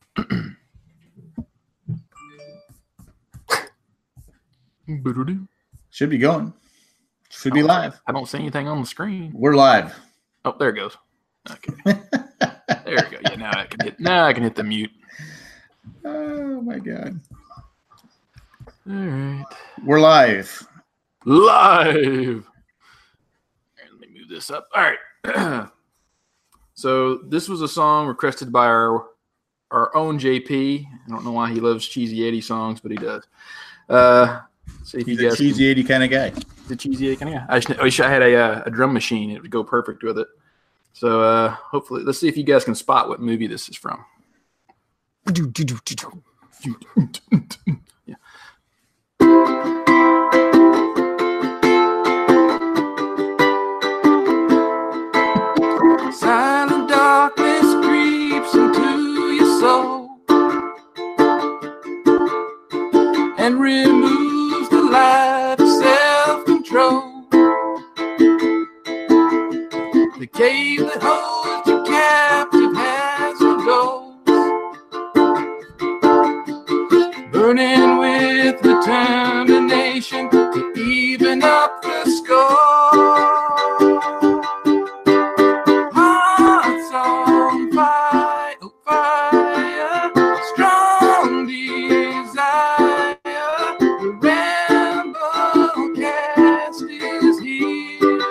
Should be going. Should be live. I don't see anything on the screen. We're live. Oh, there it goes. Okay. There we go. Yeah, now I can hit the mute. Oh my god. All right. We're live. Live. Let me move this up. All right. So this was a song requested by our own JP. I don't know why he loves Cheesy 80 songs, but he does. See if He's you a guys Cheesy 80 kind of guy. the Cheesy 80 kind of guy. I wish I had a drum machine. It would go perfect with it. So hopefully, let's see if you guys can spot what movie this is from. Yeah. Silent darkness creeps into your soul and removes the light of self-control. The cave that holds you captive has no doors, burning with determination to even up the score. Hearts on fire, fire, strong desire. The rebel cast is here.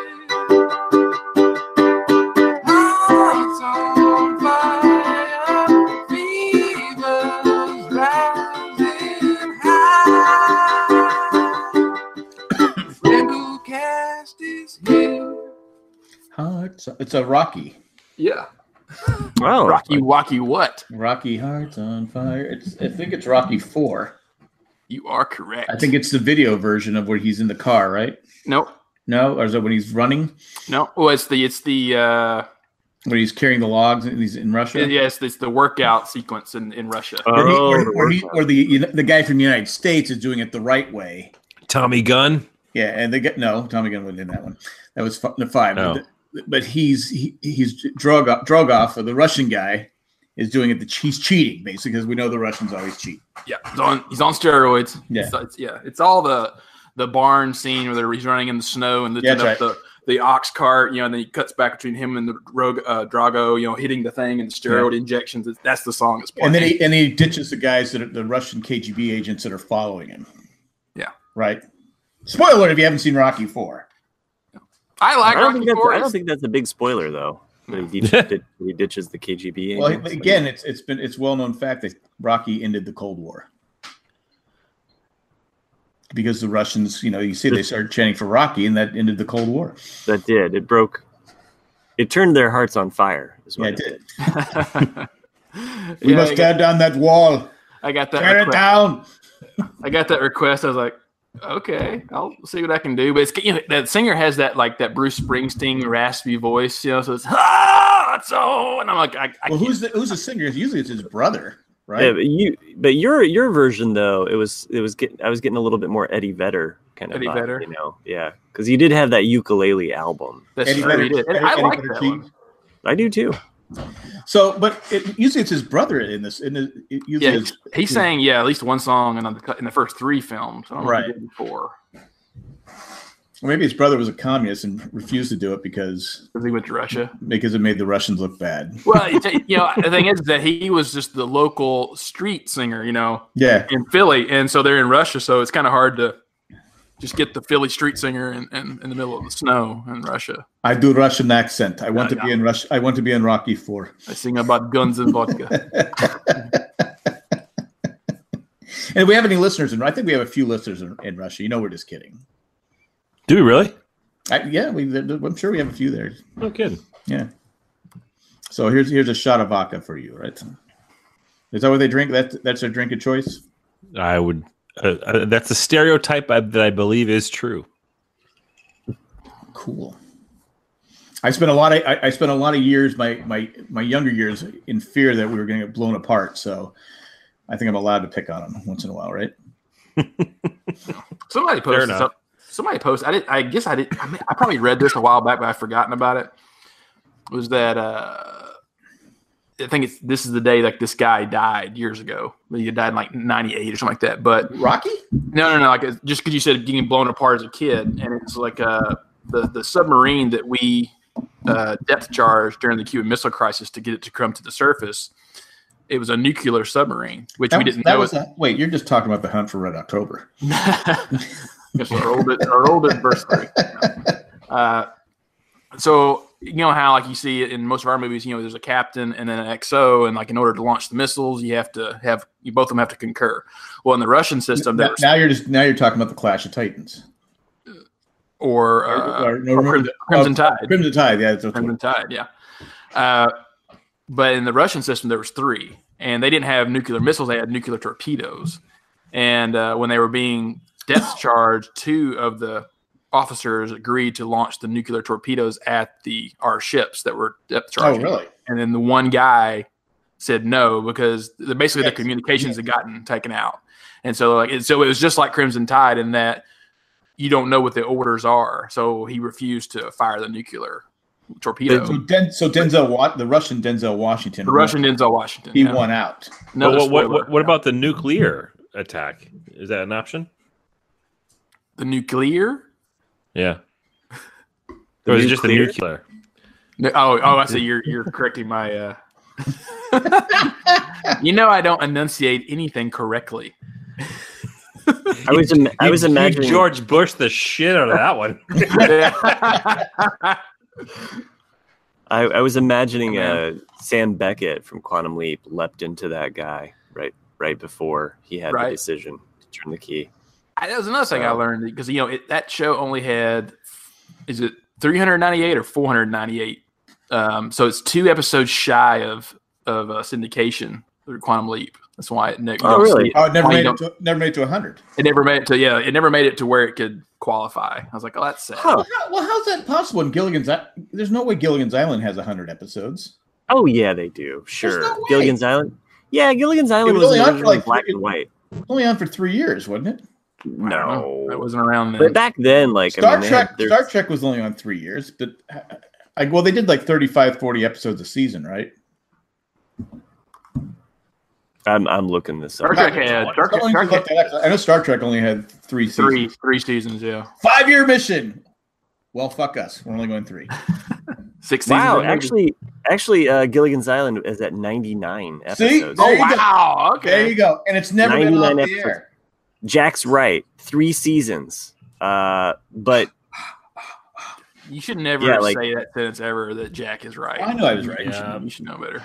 Hearts on fire, fevers rising high. Rebel cast is here. It's a Rocky. Yeah. Oh, Rocky Wacky what? Rocky Hearts on Fire. I think it's Rocky 4. You are correct. I think it's the video version of where he's in the car, right? Nope. No, or is it when he's running? No. Oh, it's the When he's carrying the logs and he's in Russia? yes, it's the workout sequence in Russia. Or the guy from the United States is doing it the right way. Tommy Gunn. Yeah, and they get Tommy Gunn wasn't in that one. That was the 5. No. But he's Drogoff, or the Russian guy, is doing it. He's cheating basically because we know the Russians always cheat. Yeah, he's on steroids. Yeah. It's all the barn scene where he's running in the snow and lifting up the ox cart, and then he cuts back between him and the Drago, hitting the thing and the steroid injections. That's the song that's playing. And then he ditches the guys that are the Russian KGB agents that are following him. Yeah. Right. Spoiler alert if you haven't seen Rocky 4. I don't think that's a big spoiler though. When he ditches the KGB. Well, again, it's well known fact that Rocky ended the Cold War because the Russians, you see, they started chanting for Rocky, and that ended the Cold War. That did. It turned their hearts on fire. Is what it did. We must tear down that wall. I got that. Tear it down. I got that request. I was like, okay, I'll see what I can do. But it's that singer has that Bruce Springsteen raspy voice, so it's and I'm like, who's the singer? Usually it's his brother, right? Yeah, but your version though, I was getting a little bit more Eddie Vedder kind of Eddie vibe, Vedder, yeah, because he did have that ukulele album. That's true, he did. And I like that one. I do too. So, but usually it's his brother in this. He sang at least one song in the first 3 films. I don't know if he did before. Or maybe his brother was a communist and refused to do it because he went to Russia. Because it made the Russians look bad. Well, the thing is that he was just the local street singer, in Philly, and so they're in Russia, so it's kind of hard to just get the Philly street singer in the middle of the snow in Russia. I do Russian accent. I want to be in Russia. I want to be in Rocky 4. I sing about guns and vodka. And if we have any listeners I think we have a few listeners in Russia. We're just kidding. Do we really? I'm sure we have a few there. No kidding. Yeah. So here's a shot of vodka for you, right? Is that what they drink? That's their drink of choice? I would. That's a stereotype that I believe is true. Cool. I spent a lot of years, my younger years, in fear that we were going to get blown apart. So I think I'm allowed to pick on them once in a while, right? Somebody posted something. Somebody posted. I guess I did. I probably read this a while back, but I've forgotten about it. Was that I think this is the day like this guy died years ago. He died in like 98 or something like that. But Rocky? no, like just because you said getting blown apart as a kid, and it's like the submarine that we depth charged during the Cuban Missile Crisis to get it to come to the surface. It was a nuclear submarine, which we didn't know. Wait, you're just talking about the Hunt for Red October. It's our old anniversary. So you know how like you see it in most of our movies, there's a captain and then an XO, and like in order to launch the missiles, both of them have to concur. Well, in the Russian system, now you're talking about the Clash of Titans, or Crimson Tide. Crimson Tide, yeah, Crimson Tide, yeah. But in the Russian system, there was 3, and they didn't have nuclear missiles; they had nuclear torpedoes. And when they were being depth charged, 2 of the officers agreed to launch the nuclear torpedoes at our ships that were depth charging. Oh, really? And then the one guy said no because basically the communications had gotten taken out. And so it was just like Crimson Tide in that you don't know what the orders are. So he refused to fire the nuclear torpedo. So the Russian Denzel Washington. He won out. No. What about the nuclear attack? Is that an option? The nuclear? Yeah. Or is it just the nuclear? I see. You're correcting my. I don't enunciate anything correctly. I was imagining George Bush the shit out of that one. I was imagining Sam Beckett from Quantum Leap leapt into that guy right before he had the decision to turn the key. That was another thing I learned because that show only had, is it 398 or 498? So it's 2 episodes shy of syndication through Quantum Leap. That's why it never. Oh, really? It never made it to 100. It never made it to It never made it to where it could qualify. I was like, oh, that's sad. Huh. Well, how's that possible? In there's no way Gilligan's Island has 100 episodes. Oh yeah, they do. Sure, no Gilligan's Island. Yeah, Gilligan's Island was only on for like black and white. Only on for 3 years, wasn't it? No, that wasn't around then. But back then, Star Trek was only on 3 years, but they did like 35, 40 episodes a season, right? I'm looking this up. I know Star Trek only had 3 seasons. Three seasons, yeah. 5-year mission. Well, fuck us. We're only going 3. 6 seasons. Wow, actually, Gilligan's Island is at 99 episodes. See? Wow. Okay. There you go. And it's never been off the air. Jack's right. 3 seasons. But you should never say that sentence ever that Jack is right. I know I was right. You should know better.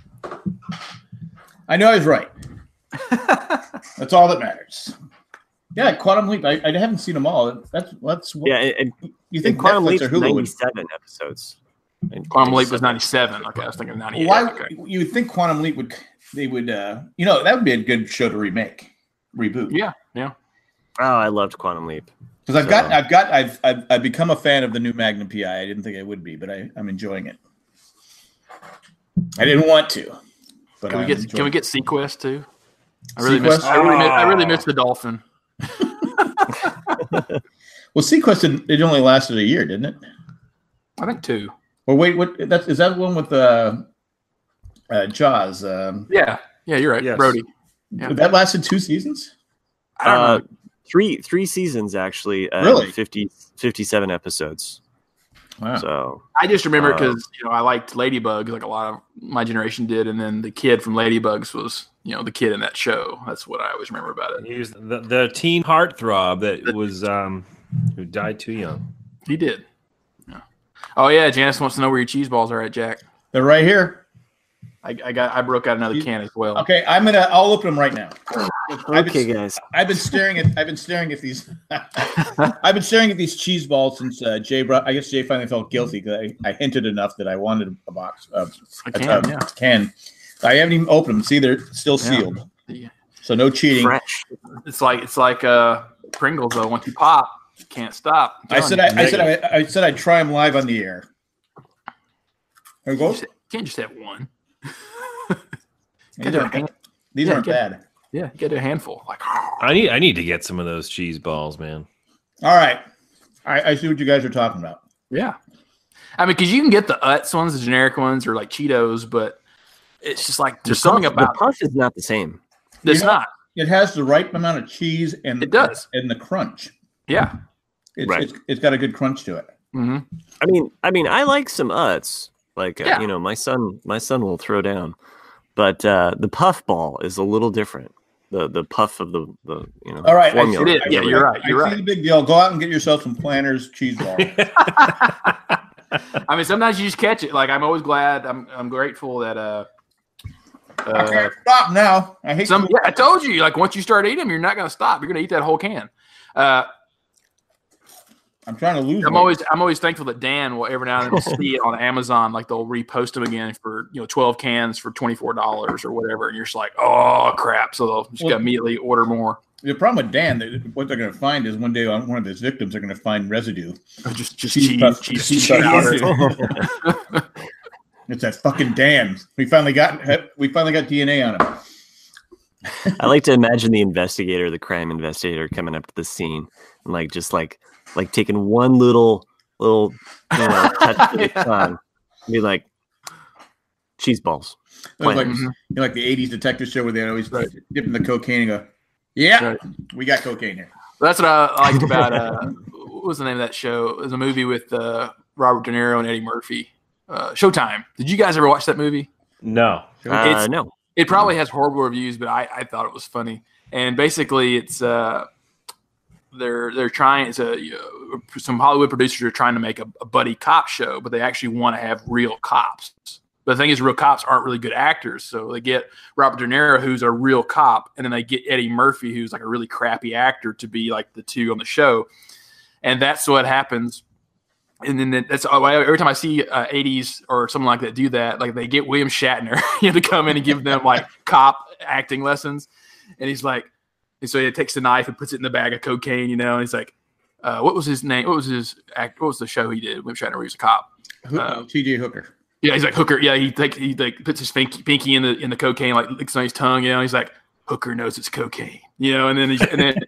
I know I was right. That's all that matters. Yeah, Quantum Leap. I haven't seen them all. That's and you think Quantum Netflix Leap or Hulu 97 episodes. Quantum Leap was 97. Okay, I was thinking 98. Why okay. you would think Quantum Leap would that would be a good show to reboot. Yeah. Oh, I loved Quantum Leap. Because I've become a fan of the new Magnum PI. I didn't think I would be, but I'm enjoying it. I didn't want to, but can we get Sequest too? I Sequest? really miss the dolphin. Well, Sequest it only lasted a year, didn't it? I think 2. Or wait, is that one with Jaws? Yeah, you're right. Yes. Brody. Yeah. That lasted 2 seasons. I don't know. Three seasons actually. Really? 57 episodes. Wow. So I just remember because I liked Ladybugs like a lot of my generation did, and then the kid from Ladybugs was the kid in that show. That's what I always remember about it. He was the teen heartthrob that was who died too young. He did. Yeah. Oh yeah, Janice wants to know where your cheese balls are at, Jack. They're right here. I broke out another can as well. Okay, I'll open them right now. Guys. I've been staring at these. I've been staring at these cheese balls since Jay brought. I guess Jay finally felt guilty because I hinted enough that I wanted a box of a can. I haven't even opened them. See, they're still sealed. Yeah. So no cheating. Fresh. It's like Pringles though. Once you pop, you can't stop. I said I'd try them live on the air. There we go. You can't just have one. These aren't bad. Yeah, you get a handful. Like I need to get some of those cheese balls, man. All right, I see what you guys are talking about. Yeah, I mean, because you can get the Utz ones, the generic ones, or like Cheetos, but it's just like there's something about the puff is not the same. It's not. It has the right amount of cheese and it does, and the crunch. Yeah, it's got a good crunch to it. Mm-hmm. I mean, I like some Utz. Like my son will throw down, but the puff ball is a little different. The puff of the All right, formula. Yeah, you're right. You're right. See the big deal. Go out and get yourself some Planters cheese balls. I mean, sometimes you just catch it. Like I'm always glad. I'm grateful that I can't stop now. I hate some. Yeah, I told you. Like once you start eating them, you're not going to stop. You're going to eat that whole can. I'm trying to lose. I'm always thankful that Dan will every now and then see it on Amazon. Like they'll repost them again for 12 cans for $24 or whatever, and you're just like, oh crap! So they'll just immediately order more. The problem with Dan, what they're going to find is one day on one of his victims, they're going to find residue. Just cheese powder. It's that fucking Dan. We finally got DNA on him. I like to imagine the crime investigator coming up to the scene and like taking one little touch to the tongue, be like cheese balls. Like like the '80s detective show where they always dip in the cocaine and go, "Yeah, we got cocaine here." That's what I liked about what was the name of that show? It was a movie with Robert De Niro and Eddie Murphy. Showtime. Did you guys ever watch that movie? No. No. It probably has horrible reviews, but I thought it was funny. And basically, it's they're trying. Some Hollywood producers are trying to make a buddy cop show, but they actually want to have real cops. But the thing is, real cops aren't really good actors, so they get Robert De Niro, who's a real cop, and then they get Eddie Murphy, who's like a really crappy actor, to be like the two on the show, and that's what happens. And then that's every time I see 80s or something like that do that, like they get William Shatner to come in and give them like cop acting lessons, and he's like, and so he takes the knife and puts it in the bag of cocaine, and he's like, what was his name? What was his act? What was the show he did? William Shatner, he was a cop. T.J. Hooker. Yeah, he's like Hooker. Yeah, he puts his pinky in the cocaine, like licks on his tongue. He's like, Hooker knows it's cocaine. And then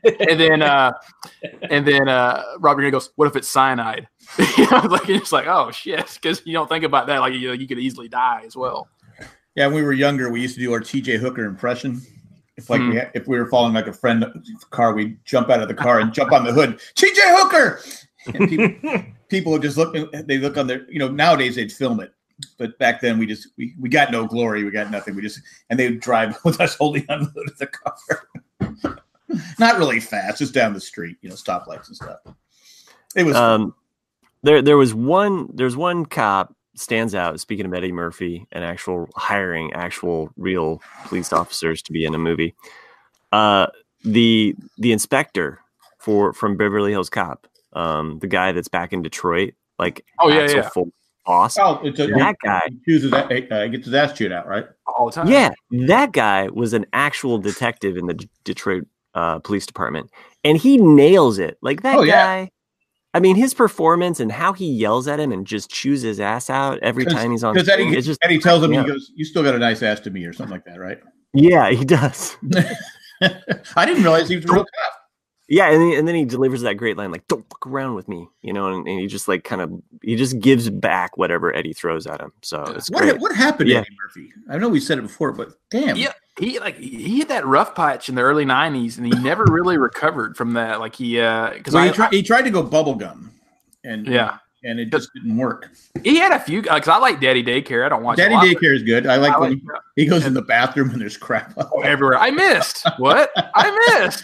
Robert De Niro goes, "What if it's cyanide?" Like it's like, oh shit, because you don't think about that. Like you could easily die as well. Yeah, when we were younger, we used to do our T.J. Hooker impression. If if we were following like a friend's car, we'd jump out of the car and jump on the hood, T.J. Hooker, and people would just look. They look on their, nowadays they'd film it. But back then, we got no glory. We got nothing. And they would drive with us holding on the hood of the car. Not really fast, just down the street, stoplights and stuff. It was there's one cop stands out. Speaking of Eddie Murphy and hiring actual real police officers to be in a movie, the inspector from Beverly Hills Cop, the guy that's back in Detroit, like full boss. Oh, that guy gets his ass chewed out, right? All the time. Yeah, that guy was an actual detective in the Detroit police department, and he nails it. Like that guy. Yeah. I mean, his performance and how he yells at him and just chews his ass out every time he's on. Because Eddie tells him, he goes, "You still got a nice ass to me," or something like that, right? Yeah, he does. I didn't realize he was a real cop. Yeah, and then he delivers that great line, like, "Don't fuck around with me," and he just like he just gives back whatever Eddie throws at him. So it's great. What happened to Eddie Murphy? I know we said it before, but damn. Yeah, he had that rough patch in the early '90s, and he never really recovered from that. Like he tried to go bubblegum, and it just didn't work. He had a few, because I like Daddy Daycare. I don't watch Daddy Daycare is good. I like when he goes in the bathroom and there's crap everywhere. I missed what I missed.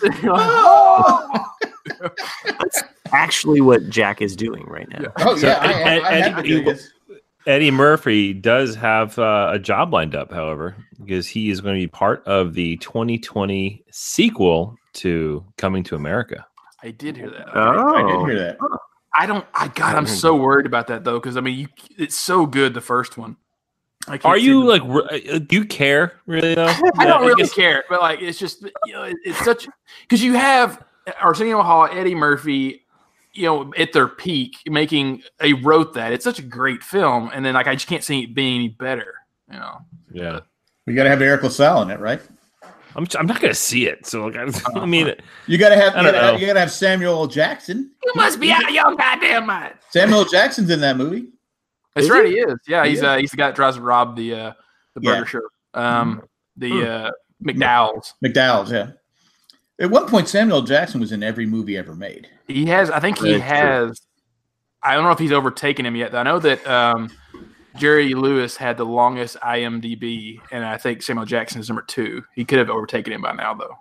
That's actually what Jack is doing right now. Oh yeah, Eddie Murphy does have a job lined up, however, because he is going to be part of the 2020 sequel to Coming to America. I did hear that. I did hear that. I'm so worried about that though, because I mean, it's so good, the first one. Are you do you care really though? I don't really care, but like it's just it's such, because you have Arsenio Hall, Eddie Murphy, at their peak, wrote that. It's such a great film, and then like I just can't see it being any better. Yeah, we got to have Eric LaSalle in it, right? I'm not going to see it, so I mean, you got to have Samuel L. Jackson. You must be out of your goddamn mind. Samuel L. Jackson's in that movie. That's right, he is. Yeah, he's the guy that tries to rob the burger shop. The McDowell's. McDowell's, yeah. At one point, Samuel Jackson was in every movie ever made. He has. I think he has. I don't know if he's overtaken him yet. I know that Jerry Lewis had the longest IMDb, and I think Samuel Jackson is number 2. He could have overtaken him by now, though.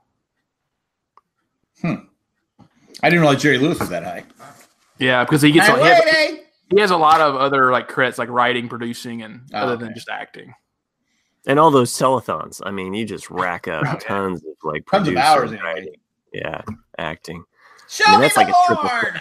I didn't realize Jerry Lewis was that high. Yeah, because he has a lot of other like credits, like writing, producing, and other than just acting. And all those telethons. I mean, you just rack up tons of like tons of hours in writing. Yeah, acting. Show me that's the like Lord!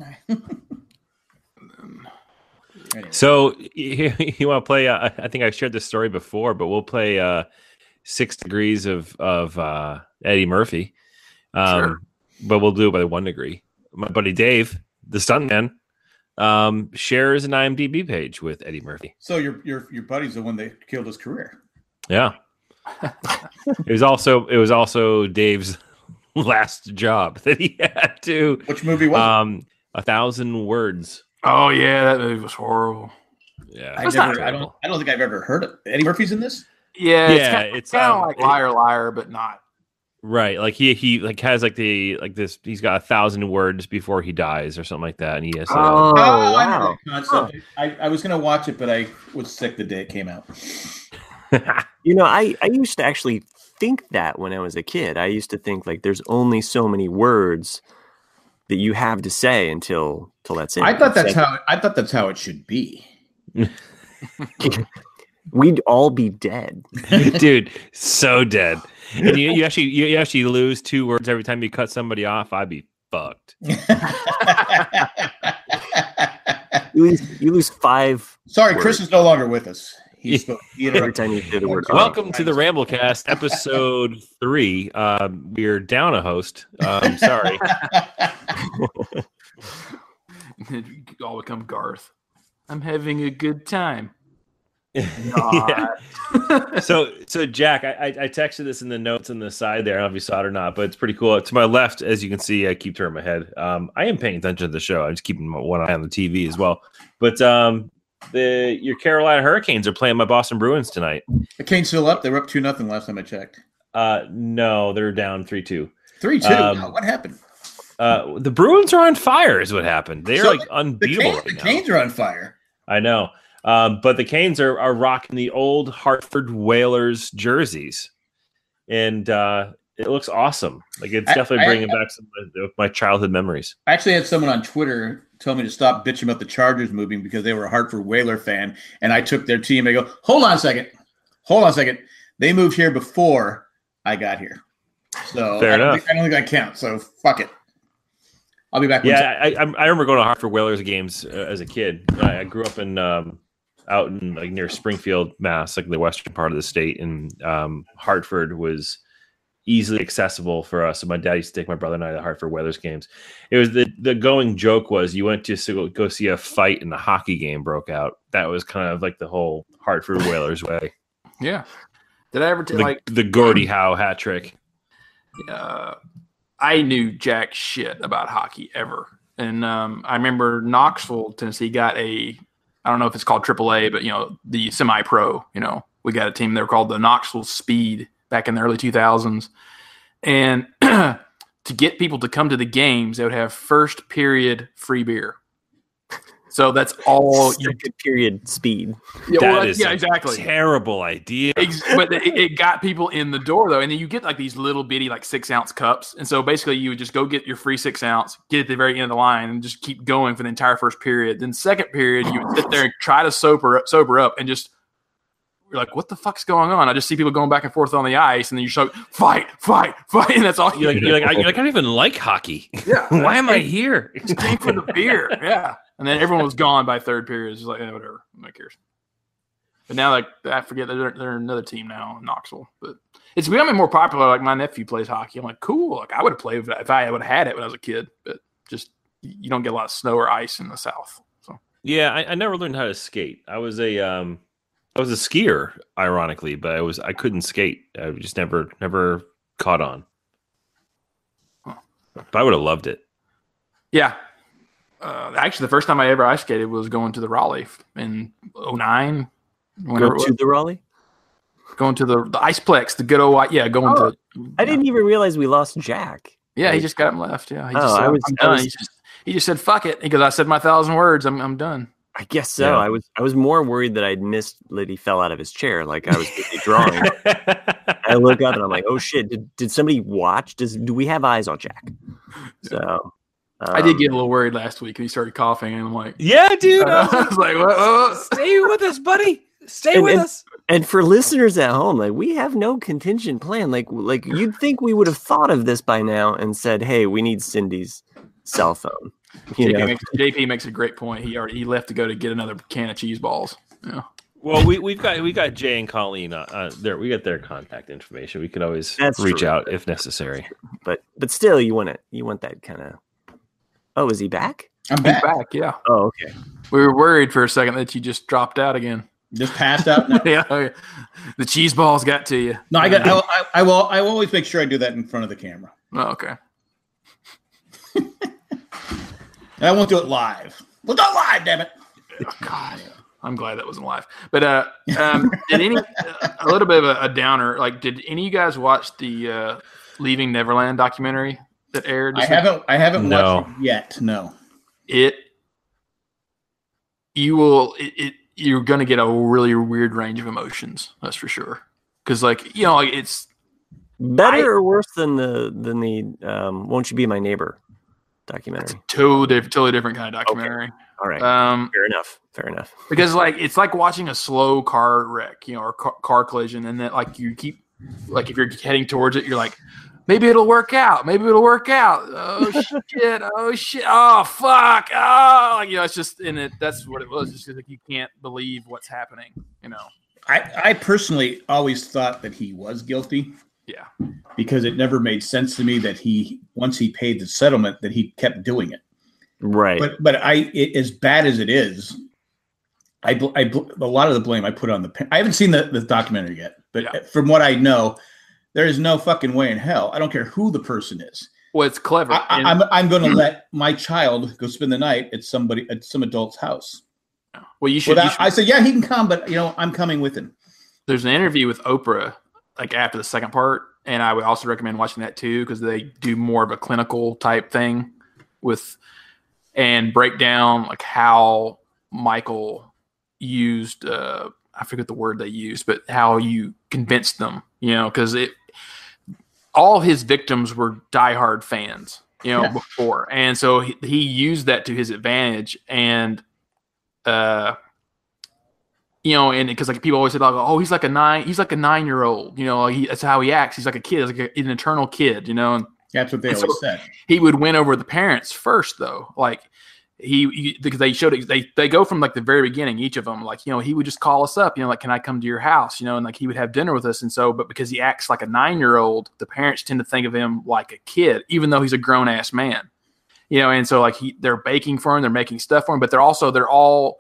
So you want to play? I think I've shared this story before, but we'll play 6 Degrees of Eddie Murphy. Sure. But we'll do it by 1 degree. My buddy Dave, the stuntman, shares an IMDb page with Eddie Murphy. So your buddy's the one that killed his career. Yeah. It was also Dave's last job that he had to. Which movie was it? 1,000 Words. Oh yeah, that movie was horrible. Yeah, I don't think I've ever heard of Eddie Murphy's in this. Yeah, it's kind of like Liar Liar, but not. Right, like he like has like this. He's got 1,000 words before he dies or something like that, and he has. Wow! I I was gonna watch it, but I was sick the day it came out. You know, I used to actually think that when I was a kid. I used to think like there's only so many words that you have to say until that's it. I thought that's how it should be. We'd all be dead, dude. So dead. And you actually lose 2 words every time you cut somebody off. I'd be fucked. you lose 5. Sorry, words. Chris is no longer with us. Every time you say the word. Welcome to the Ramblecast, episode 3. We're down a host. Sorry. You all become Garth. I'm having a good time. Yeah. So Jack, I texted this in the notes on the side there. I don't know if you saw it or not, but it's pretty cool. To my left, as you can see, I keep turning my head. I am paying attention to the show. I'm just keeping one eye on the TV as well. But your Carolina Hurricanes are playing my Boston Bruins tonight. The Canes still up. They were up 2-0 last time I checked. No, they're down 3-2. 3-2. What happened? The Bruins are on fire. Is what happened. They are unbeatable. The Canes are on fire. I know. But the Canes are rocking the old Hartford Whalers jerseys, and it looks awesome. Like it's definitely bringing back some of my childhood memories. I actually had someone on Twitter tell me to stop bitching about the Chargers moving because they were a Hartford Whaler fan, and I took their team. They go, hold on a second. They moved here before I got here, so Fair enough. I don't think that counts. So fuck it. I'll be back. Yeah, I remember going to Hartford Whalers games as a kid. I grew up in out in like near Springfield, Mass, like the western part of the state, and Hartford was easily accessible for us. So my dad used to take my brother and I to Hartford Whalers games. It was the going joke was you went to go see a fight and the hockey game broke out. That was kind of like the whole Hartford Whalers way. Yeah. Did I ever the Gordie Howe hat trick? I knew jack shit about hockey ever. And I remember Knoxville, Tennessee got I don't know if it's called AAA, but, the semi-pro, we got a team there called the Knoxville Speed back in the early 2000s. And to get people to come to the games, they would have first period free beer. So that's all second period speed. That is exactly. Terrible idea. But it got people in the door though, and then you get like these little bitty 6-ounce cups, and so basically you would just go get your free 6-ounce, get at the very end of the line, and just keep going for the entire first period. Then second period, you would sit there and try to sober up, and just you're like, what the fuck's going on? I just see people going back and forth on the ice, and then you're just like, fight, and that's all. You're like, I don't even like hockey. Yeah, why am I here? Just came for the beer. Yeah. And then everyone was gone by third period. It's just like, whatever, nobody cares. But now, I forget they're another team now in Knoxville. But it's becoming more popular. Like my nephew plays hockey. I'm like, cool. Like I would have played if I would have had it when I was a kid. But just you don't get a lot of snow or ice in the South. So yeah, I never learned how to skate. I was a skier, ironically, but I couldn't skate. I just never caught on. Huh. But I would have loved it. Yeah. Actually, the first time I ever ice skated was going to the Raleigh in 2009. Go to the Raleigh? Going to the Iceplex, the good old going to. I didn't even realize we lost Jack. Yeah, he just got him left. Yeah, he just said fuck it because I said my 1,000 words. I'm done. I guess so. Yeah. I was more worried that I'd missed that he fell out of his chair, like I was drawing. I look up and I'm like, oh shit! Did somebody watch? Do we have eyes on Jack? So I did get a little worried last week. He started coughing, and I'm like, yeah, dude. I was like, what? Stay with us, buddy. Stay with us. And for listeners at home, like we have no contingent plan. Like you'd think we would have thought of this by now and said, hey, we need Cindy's cell phone. JP makes a great point. He left to go to get another can of cheese balls. Yeah. Well, we got Jay and Colleen there. We got their contact information. We could always reach out if necessary. But still, you want that kind of. Oh, is he back? I'm back. He's back. Yeah. Oh, okay. We were worried for a second that you just dropped out again. Just passed out. No. Yeah. The cheese balls got to you. No, I will always make sure I do that in front of the camera. Oh, okay. And I won't do it live. We'll do it live, damn it. Oh, God. I'm glad that wasn't live. But did any a little bit of a downer? Like, did any of you guys watch the Leaving Neverland documentary that aired? I haven't watched it yet. No. You're going to get a really weird range of emotions. That's for sure. Because it's better or worse than the Won't You Be My Neighbor documentary. Totally different kind of documentary. Okay. All right. Fair enough. Because it's like watching a slow car wreck, or car collision, and then you keep if you're heading towards it, you're like, maybe it'll work out. Oh shit! Oh shit! Oh fuck! Oh, it's just in it. That's what it was. Just you can't believe what's happening. I personally always thought that he was guilty. Yeah. Because it never made sense to me that once he paid the settlement, that he kept doing it. Right. But as bad as it is, a lot of the blame I put on I haven't seen the documentary yet, but From what I know, there is no fucking way in hell. I don't care who the person is. Well, it's clever. I'm going to let my child go spend the night at some adult's house. Well, you should. I said, yeah, he can come, but I'm coming with him. There's an interview with Oprah, after the second part, and I would also recommend watching that too because they do more of a clinical type thing and break down how Michael used. I forget the word they used, but how you convinced them. Because all of his victims were diehard fans. Before, and so he used that to his advantage and. And because people always say, he's like a 9-year-old, that's how he acts. He's like a kid, he's like an eternal kid, and that's what they always said. He would win over the parents first, though. Because they showed it, they go from the very beginning, each of them, he would just call us up, can I come to your house, and he would have dinner with us. And so, but because he acts like a 9-year-old, the parents tend to think of him like a kid, even though he's a grown ass man, and so they're baking for him, they're making stuff for him, but they're all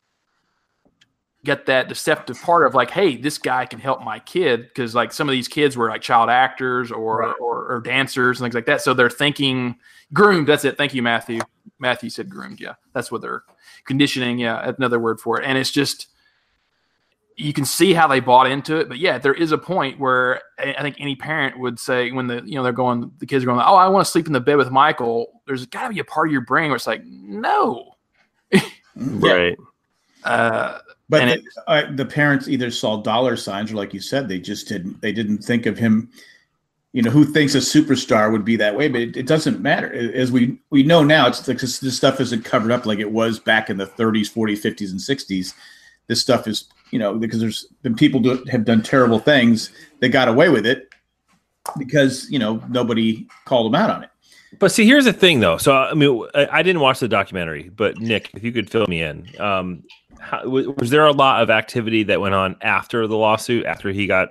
get that deceptive part of hey, this guy can help my kid because some of these kids were child actors or dancers and things like that. So they're thinking groomed. That's it. Thank you, Matthew. Matthew said groomed. Yeah, that's what they're conditioning. Yeah, another word for it. And it's just you can see how they bought into it. But yeah, there is a point where I think any parent would say when the kids are going, oh, I want to sleep in the bed with Michael. There's got to be a part of your brain where it's no, right. But the parents either saw dollar signs or, like you said, they didn't think of him. Who thinks a superstar would be that way? But it doesn't matter. As we know now, it's this stuff isn't covered up like it was back in the 30s, 40s, 50s, and 60s. This stuff is, because there's been people have done terrible things. They got away with it because, nobody called them out on it. But see, here's the thing, though. So, I didn't watch the documentary, but Nick, if you could fill me in. Was there a lot of activity that went on after the lawsuit, after he got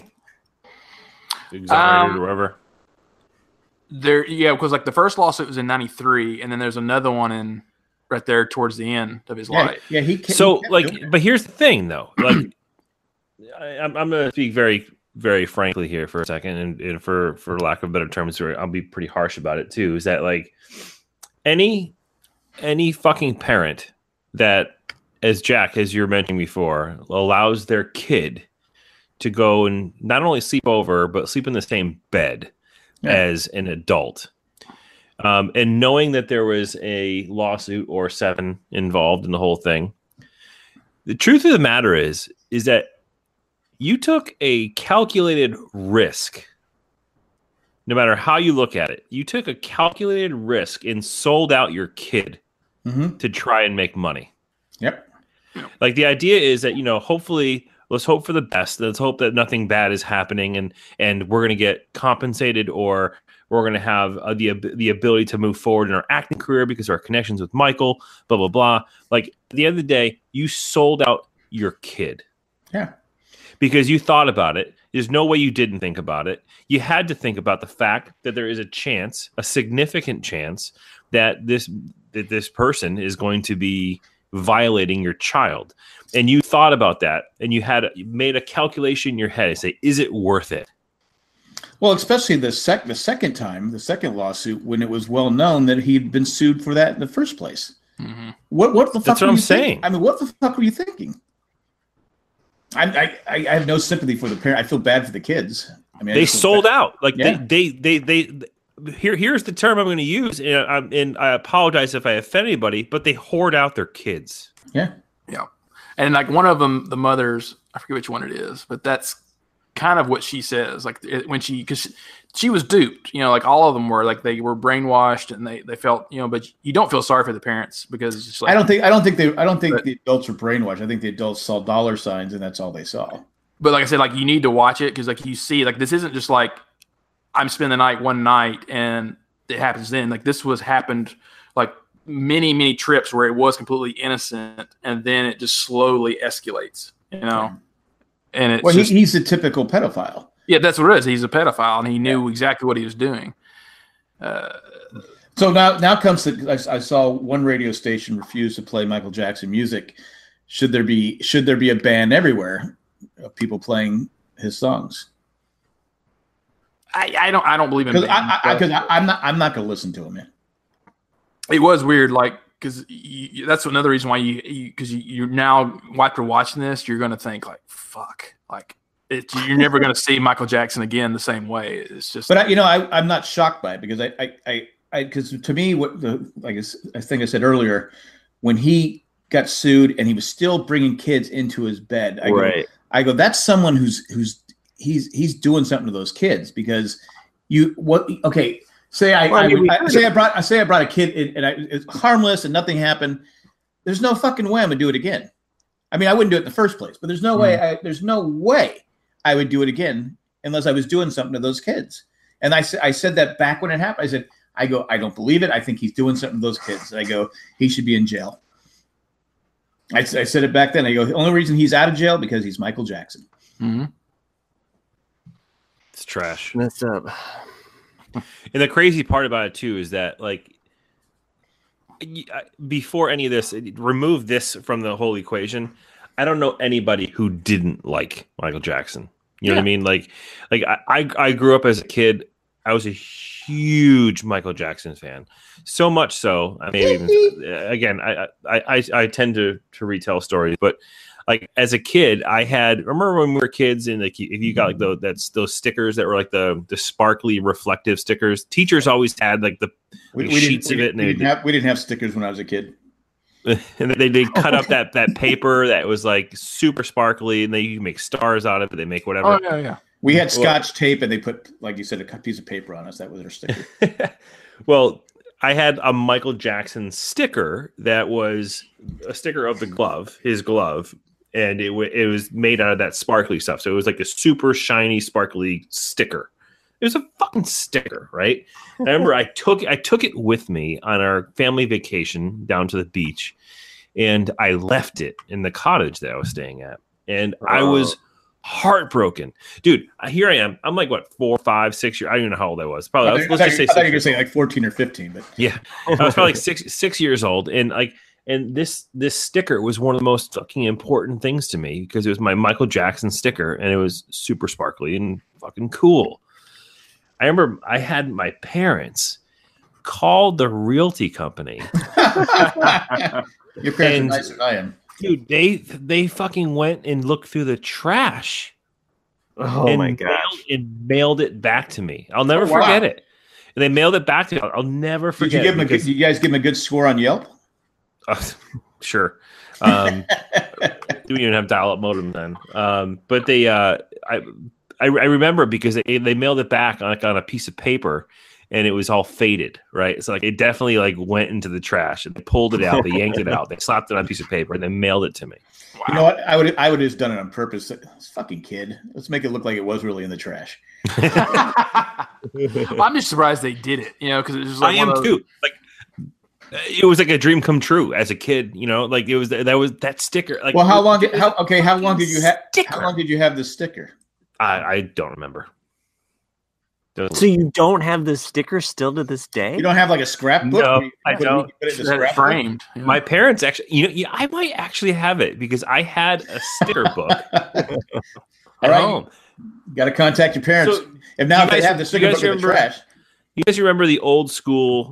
exonerated or whatever? Because the first lawsuit was in '93, and then there's another one right there towards the end of his life. Yeah, but here's the thing, though. I'm going to speak very, very frankly here for a second, and for lack of better terms, I'll be pretty harsh about it too. Is that any fucking parent that, as Jack, as you were mentioning before, allows their kid to go and not only sleep over, but sleep in the same bed as an adult. And knowing that there was a lawsuit or 7 involved in the whole thing, the truth of the matter is that you took a calculated risk. No matter how you look at it, you took a calculated risk and sold out your kid to try and make money. Yep. Like the idea is that, hopefully let's hope for the best. Let's hope that nothing bad is happening and we're going to get compensated, or we're going to have the ability to move forward in our acting career because of our connections with Michael, blah, blah, blah. Like at the end of the day, you sold out your kid. Yeah. Because you thought about it. There's no way you didn't think about it. You had to think about the fact that there is a significant chance that this person is going to be violating your child. And you thought about that, and you made a calculation in your head and say, is it worth it? Well, especially the second lawsuit, when it was well known that he'd been sued for that in the first place. Mm-hmm. What the fuck? That's what I'm saying. I mean, what the fuck were you thinking? I have no sympathy for the parent. I feel bad for the kids. I mean, they sold out. Like they here's the term I'm going to use, and I apologize if I offend anybody, but they hoard out their kids. Yeah. Yeah. And like one of them, the mother's, I forget which one it is, but that's kind of what she says. Like when because she was duped, like all of them were, like they were brainwashed and they felt, but you don't feel sorry for the parents because it's just like, I don't think the adults were brainwashed. I think the adults saw dollar signs and that's all they saw. But like I said, like you need to watch it because like you see, like this isn't just like I'm spending the night one night and it happens then. Like this happened like many, many trips where it was completely innocent and then it just slowly escalates, And it's he's a typical pedophile. Yeah, that's what it is. He's a pedophile and he knew exactly what he was doing. So now comes I saw one radio station refuse to play Michael Jackson music. Should there be a ban everywhere of people playing his songs? I don't believe in because I'm not going to listen to him, man. It was weird, like because that's another reason why you now after watching this, you're going to think like fuck, like you're never going to see Michael Jackson again the same way. It's just, but I'm not shocked by it because because to me I think I said earlier when he got sued and he was still bringing kids into his bed. I go that's someone who's doing something to those kids because say I brought a kid in and it's harmless and nothing happened. There's no fucking way I'm gonna do it again. I mean, I wouldn't do it in the first place, but there's no way I would do it again unless I was doing something to those kids. And I said that back when it happened. I don't believe it. I think he's doing something to those kids. And I go, he should be in jail. I said it back then. I go, the only reason he's out of jail because he's Michael Jackson. Mm-hmm. It's trash. Messed up. And the crazy part about it too is that like before any of this, remove this from the whole equation. I don't know anybody who didn't like Michael Jackson. You know what I mean? Like I grew up as a kid. I was a huge Michael Jackson fan. So much so, I mean, again, I tend to retell stories, but like as a kid, remember when we were kids and like if you got like those stickers that were like the sparkly reflective stickers. Teachers always had like the sheets of it. We didn't have stickers when I was a kid. And they cut up that paper that was like super sparkly, and you make stars out of it. They make whatever. Oh yeah. We had Scotch tape, and they put, like you said, a piece of paper on us. That was their sticker. Well, I had a Michael Jackson sticker that was a sticker of his glove, and it was made out of that sparkly stuff. So it was like a super shiny, sparkly sticker. It was a fucking sticker, right? I remember I took it with me on our family vacation down to the beach, and I left it in the cottage that I was staying at, and I was heartbroken, dude. Here I am. I'm like 4, 5, 6 years. I don't even know how old I was. Probably. Let's just say. I thought you were going to say like 14 or 15, but yeah, I was probably like six years old, and this sticker was one of the most fucking important things to me because it was my Michael Jackson sticker, and it was super sparkly and fucking cool. I remember I had my parents call the realty company. Your parents are nicer than I am. Dude, they fucking went and looked through the trash Oh my gosh! Mailed it back to me. I'll never forget it. And they mailed it back to me. I'll never forget. Did you guys give him a good score on Yelp? Sure. We didn't even have dial-up modem then. But they, I remember because they mailed it back on a piece of paper, and it was all faded, right? So like it definitely like went into the trash. And they pulled it out, they yanked it out, they slapped it on a piece of paper, and they mailed it to me. Wow. You know what? I would have just done it on purpose. This fucking kid. Let's make it look like it was really in the trash. I'm just surprised they did it. Because it was like I am too. Like. It was like a dream come true as a kid, like it was that sticker. Like, well, how long did you have this sticker? I don't remember. So you don't have the sticker still to this day? You don't have like a scrapbook? No, I don't. Put it in a framed. Yeah. My parents actually, I might actually have it because I had a sticker book at home. You got to contact your parents. So if now they have the sticker book in the trash. You guys remember the old school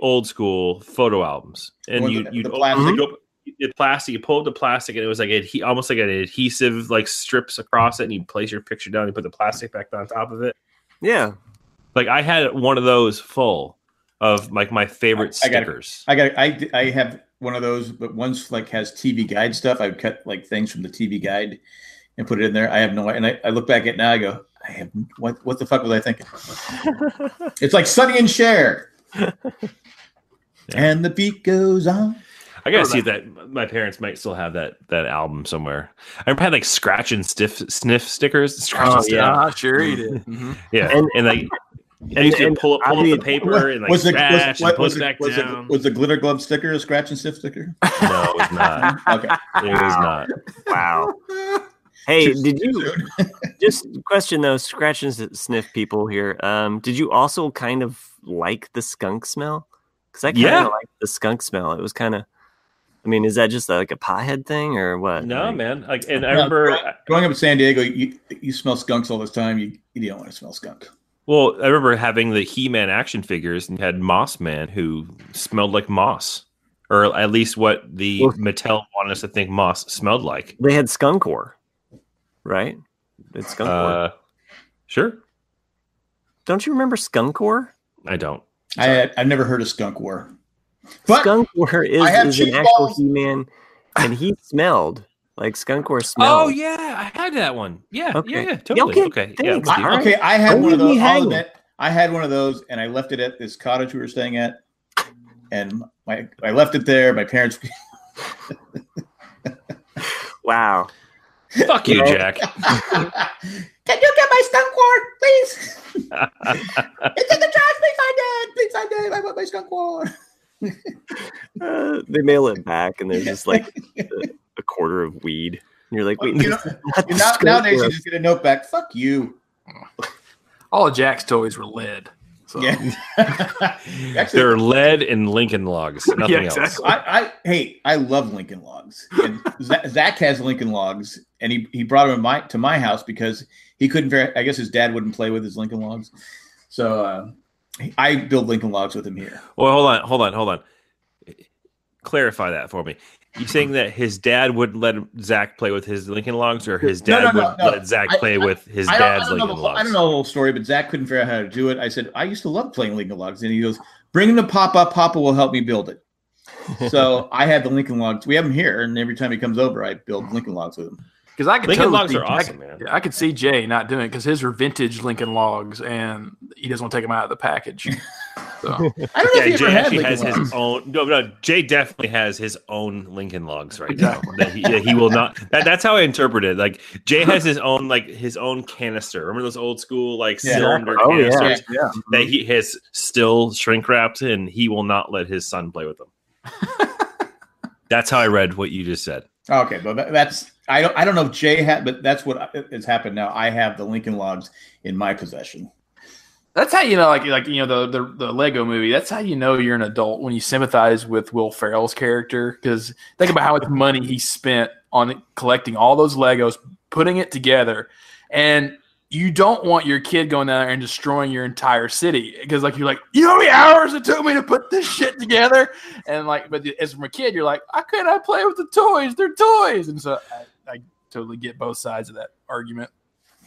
photo albums, and you'd plastic. You pull up the plastic, and it was like almost like an adhesive, like strips across it, and you place your picture down, and you put the plastic back on top of it. Yeah, like I had one of those full of like my favorite stickers. I have one of those, but one's like has TV Guide stuff. I would cut like things from the TV Guide and put it in there. I have no, and I look back at it now. I go, I have what the fuck was I thinking? It's like Sonny and Cher. And the beat goes on. I gotta see that. My parents might still have that album somewhere. I remember I had like scratch and sniff stickers. Yeah, sure you did. Mm-hmm. Yeah, and like I used to pull up the paper and like scratch and put it back down. Was the glitter glove sticker a scratch and sniff sticker? No, it was not. Okay, it was not. Wow. Hey, did you just question those scratch and sniff people here? Did you also kind of like the skunk smell? Because I kind of like the skunk smell. It was kind of, I mean, is that just like a pothead thing or what? No, man. Like, and I remember growing up in San Diego, you smell skunks all this time. You don't want to smell skunk. Well, I remember having the He-Man action figures and had Moss Man who smelled like moss, or at least what the Mattel wanted us to think moss smelled like. They had Skunkor, right? It's Skunkor. Sure. Don't you remember Skunkor? I don't. I've never heard of Skunk War. But Skunkor is an actual He-Man, and he smelled like Skunkor smelled. Oh yeah, I had that one. Yeah, okay. yeah, totally. Okay, thanks, yeah. I had one of those. I'll admit, I had one of those, and I left it at this cottage we were staying at, and I left it there. My parents. Wow. Fuck you, Jack. Can you get my skunk ward, please? It's in the trash. Please find it. I want my skunk ward. They mail it back, and there's just like a quarter of weed. And you're like, wait. Nowadays, you just get a note back. Fuck you. All of Jack's toys were lead. So. Yeah. Actually, they're lead and Lincoln Logs. Nothing else. I love Lincoln Logs. And Zach has Lincoln Logs, and he brought them to my house because he couldn't. I guess his dad wouldn't play with his Lincoln Logs, so I build Lincoln Logs with him here. Well, hold on. Clarify that for me. You saying that his dad wouldn't let Zach play with his Lincoln Logs, or his dad would let Zach play with his dad's Lincoln Logs? I don't know the whole story, but Zach couldn't figure out how to do it. I said, I used to love playing Lincoln Logs. And he goes, bring him to Papa. Papa will help me build it. So I had the Lincoln Logs. We have them here, and every time he comes over, I build Lincoln Logs with him. Because I could Lincoln Logs are awesome, man. I could see Jay not doing it because his are vintage Lincoln Logs, and he doesn't want to take them out of the package. So. I don't know if Jay actually has Logs. his own. No, Jay definitely has his own Lincoln Logs right now. That he will not. That's how I interpret it. Like Jay has his own canister. Remember those old school cylinder canisters that he has still shrink wrapped, and he will not let his son play with them. That's how I read what you just said. Okay, but that's I don't know if Jay had, but that's what has happened now. I have the Lincoln Logs in my possession. That's how you know, the Lego movie. That's how you know you're an adult when you sympathize with Will Ferrell's character. Because think about how much money he spent on collecting all those Legos, putting it together, and you don't want your kid going down there and destroying your entire city. Because you're like, you know how many hours it took me to put this shit together, and but as from a kid, you're like, I cannot play with the toys. They're toys, and so I totally get both sides of that argument.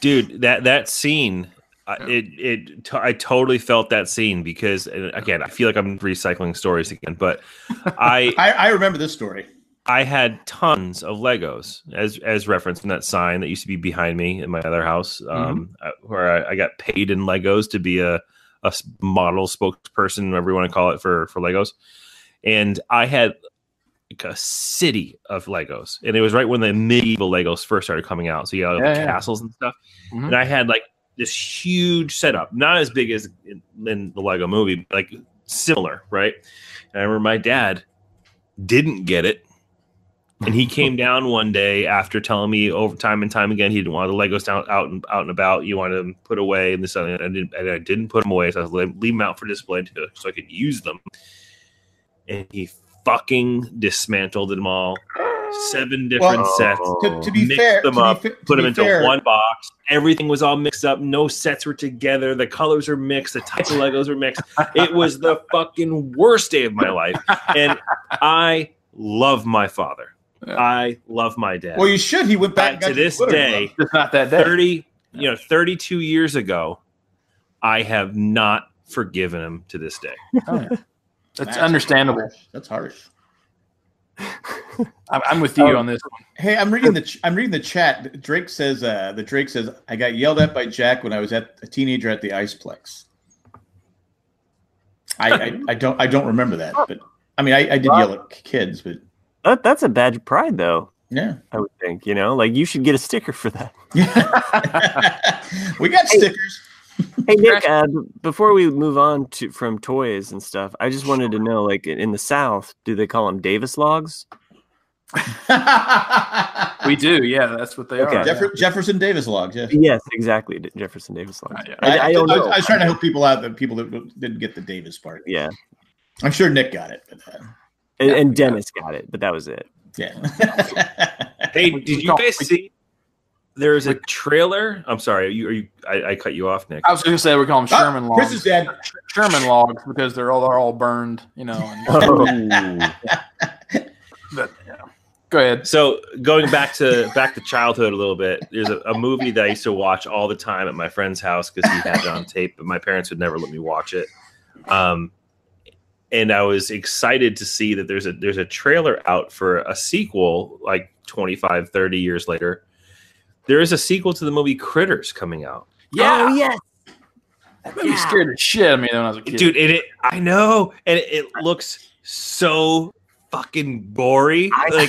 Dude, that scene, I totally felt that scene because, again, I feel like I'm recycling stories again, but I remember this story. I had tons of Legos as referenced in that sign that used to be behind me in my other house, where I got paid in Legos to be a model spokesperson, whatever you want to call it, for Legos. And I had like a city of Legos, and it was right when the medieval Legos first started coming out. So you had the castles and stuff. Mm-hmm. And I had like this huge setup, not as big as in the Lego movie, but like similar, right? And I remember my dad didn't get it. And he came down one day after telling me over time and time again he didn't want the Legos out and about. You wanted them put away and this and I didn't put them away. So I was leave them out for display so I could use them. And he fucking dismantled them all. 7 different sets. To be fair, them up, put them into one box. Everything was all mixed up. No sets were together. The colors are mixed. The types of Legos are mixed. It was the fucking worst day of my life. And I love my father. Yeah. I love my dad. Well, you should. He went back to this day. It's not that day. 32 years ago, I have not forgiven him to this day. Oh, yeah. That's understandable. Harsh. That's harsh. I'm with you on this one. Hey, I'm reading the chat. Drake says I got yelled at by Jack when I was a teenager at the Iceplex. I don't remember that, but I mean I did yell at kids, but that's a badge of pride, though. Yeah, I would think, like you should get a sticker for that. We got stickers. Hey Nick, before we move on from toys and stuff, I just wanted to know, like in the South, do they call them Davis logs? We do, yeah. That's what they are. Jefferson Davis logs. Yeah. Yes, exactly. Jefferson Davis logs. I don't know. I was trying to help people out. That people that didn't get the Davis part. Yeah, I'm sure Nick got it, but, and Dennis got it, but that was it. Yeah. Hey, did you guys see? There's a trailer. I'm sorry. I cut you off, Nick. I was going to say we call them Sherman logs. Chris's dad. Sherman logs because they're all burned, And, But, yeah. Go ahead. So going back to childhood a little bit, there's a movie that I used to watch all the time at my friend's house because he had it on tape, but my parents would never let me watch it. And I was excited to see that there's a trailer out for a sequel like 25, 30 years later. There is a sequel to the movie Critters coming out. Yeah. Oh, yes. That movie scared the shit out of me when I was a kid. Dude, I know. And it looks so fucking gory.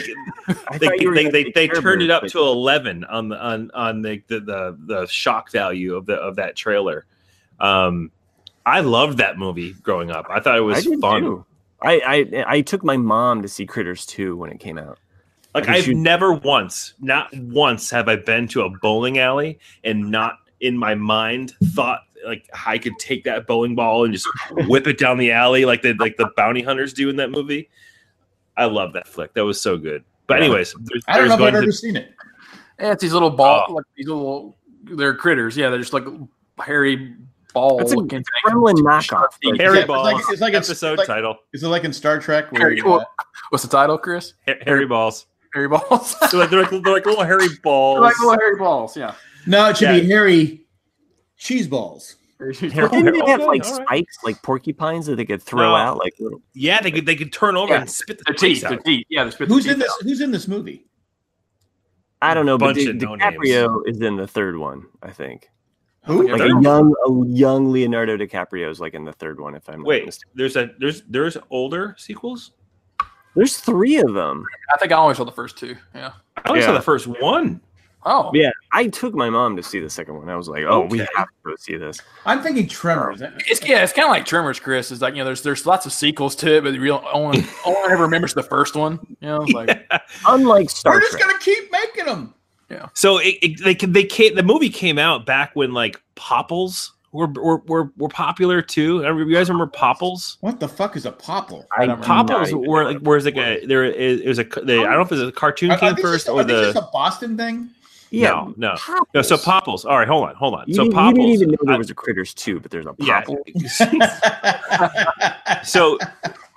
They turned it up to 11 on the shock value of that trailer. I loved that movie growing up. I thought it was fun. Too. I took my mom to see Critters 2 when it came out. Like I've never not once have I been to a bowling alley and not in my mind thought like I could take that bowling ball and just whip it down the alley like the bounty hunters do in that movie. I love that flick. That was so good. But anyways, I don't know if I've ever seen it. Yeah, it's these little they're critters. Yeah, they're just like hairy ball looking things. Gremlin knockoff. Hairy balls. It's like episode title. Is it like in Star Trek? What's the title, Chris? Hairy balls. Hairy balls. they're like little hairy balls. They're like little hairy balls. Yeah. No, it should be hairy cheese balls. Didn't they have spikes, like porcupines that they could throw out, like little? Yeah, they could turn over and spit the teeth out. Yeah, they spit. Who's in this movie? I don't know, but DiCaprio is in the third one, I think. Who? Like a young Leonardo DiCaprio is like in the third one. If I'm not mistaken. There's older sequels. There's 3 of them. I think I only saw the first 2. Yeah, I only saw the first one. Oh, yeah. I took my mom to see the second one. I was like, we have to go see this. I'm thinking Tremors. It's kind of like Tremors, Chris. It's like, there's lots of sequels to it, but the real only ever remembers the first one. It's like unlike Star Trek. We're just gonna keep making them. Yeah. So the movie came out back when like Popples were popular too. You guys remember Popples? What the fuck is a Popple? Popples were like I don't know if it was a cartoon came first or the just a Boston thing. Yeah, no. So Popples. All right, hold on. So Popples. You didn't even know there was a Critters 2, but there's a Popple. Yeah. So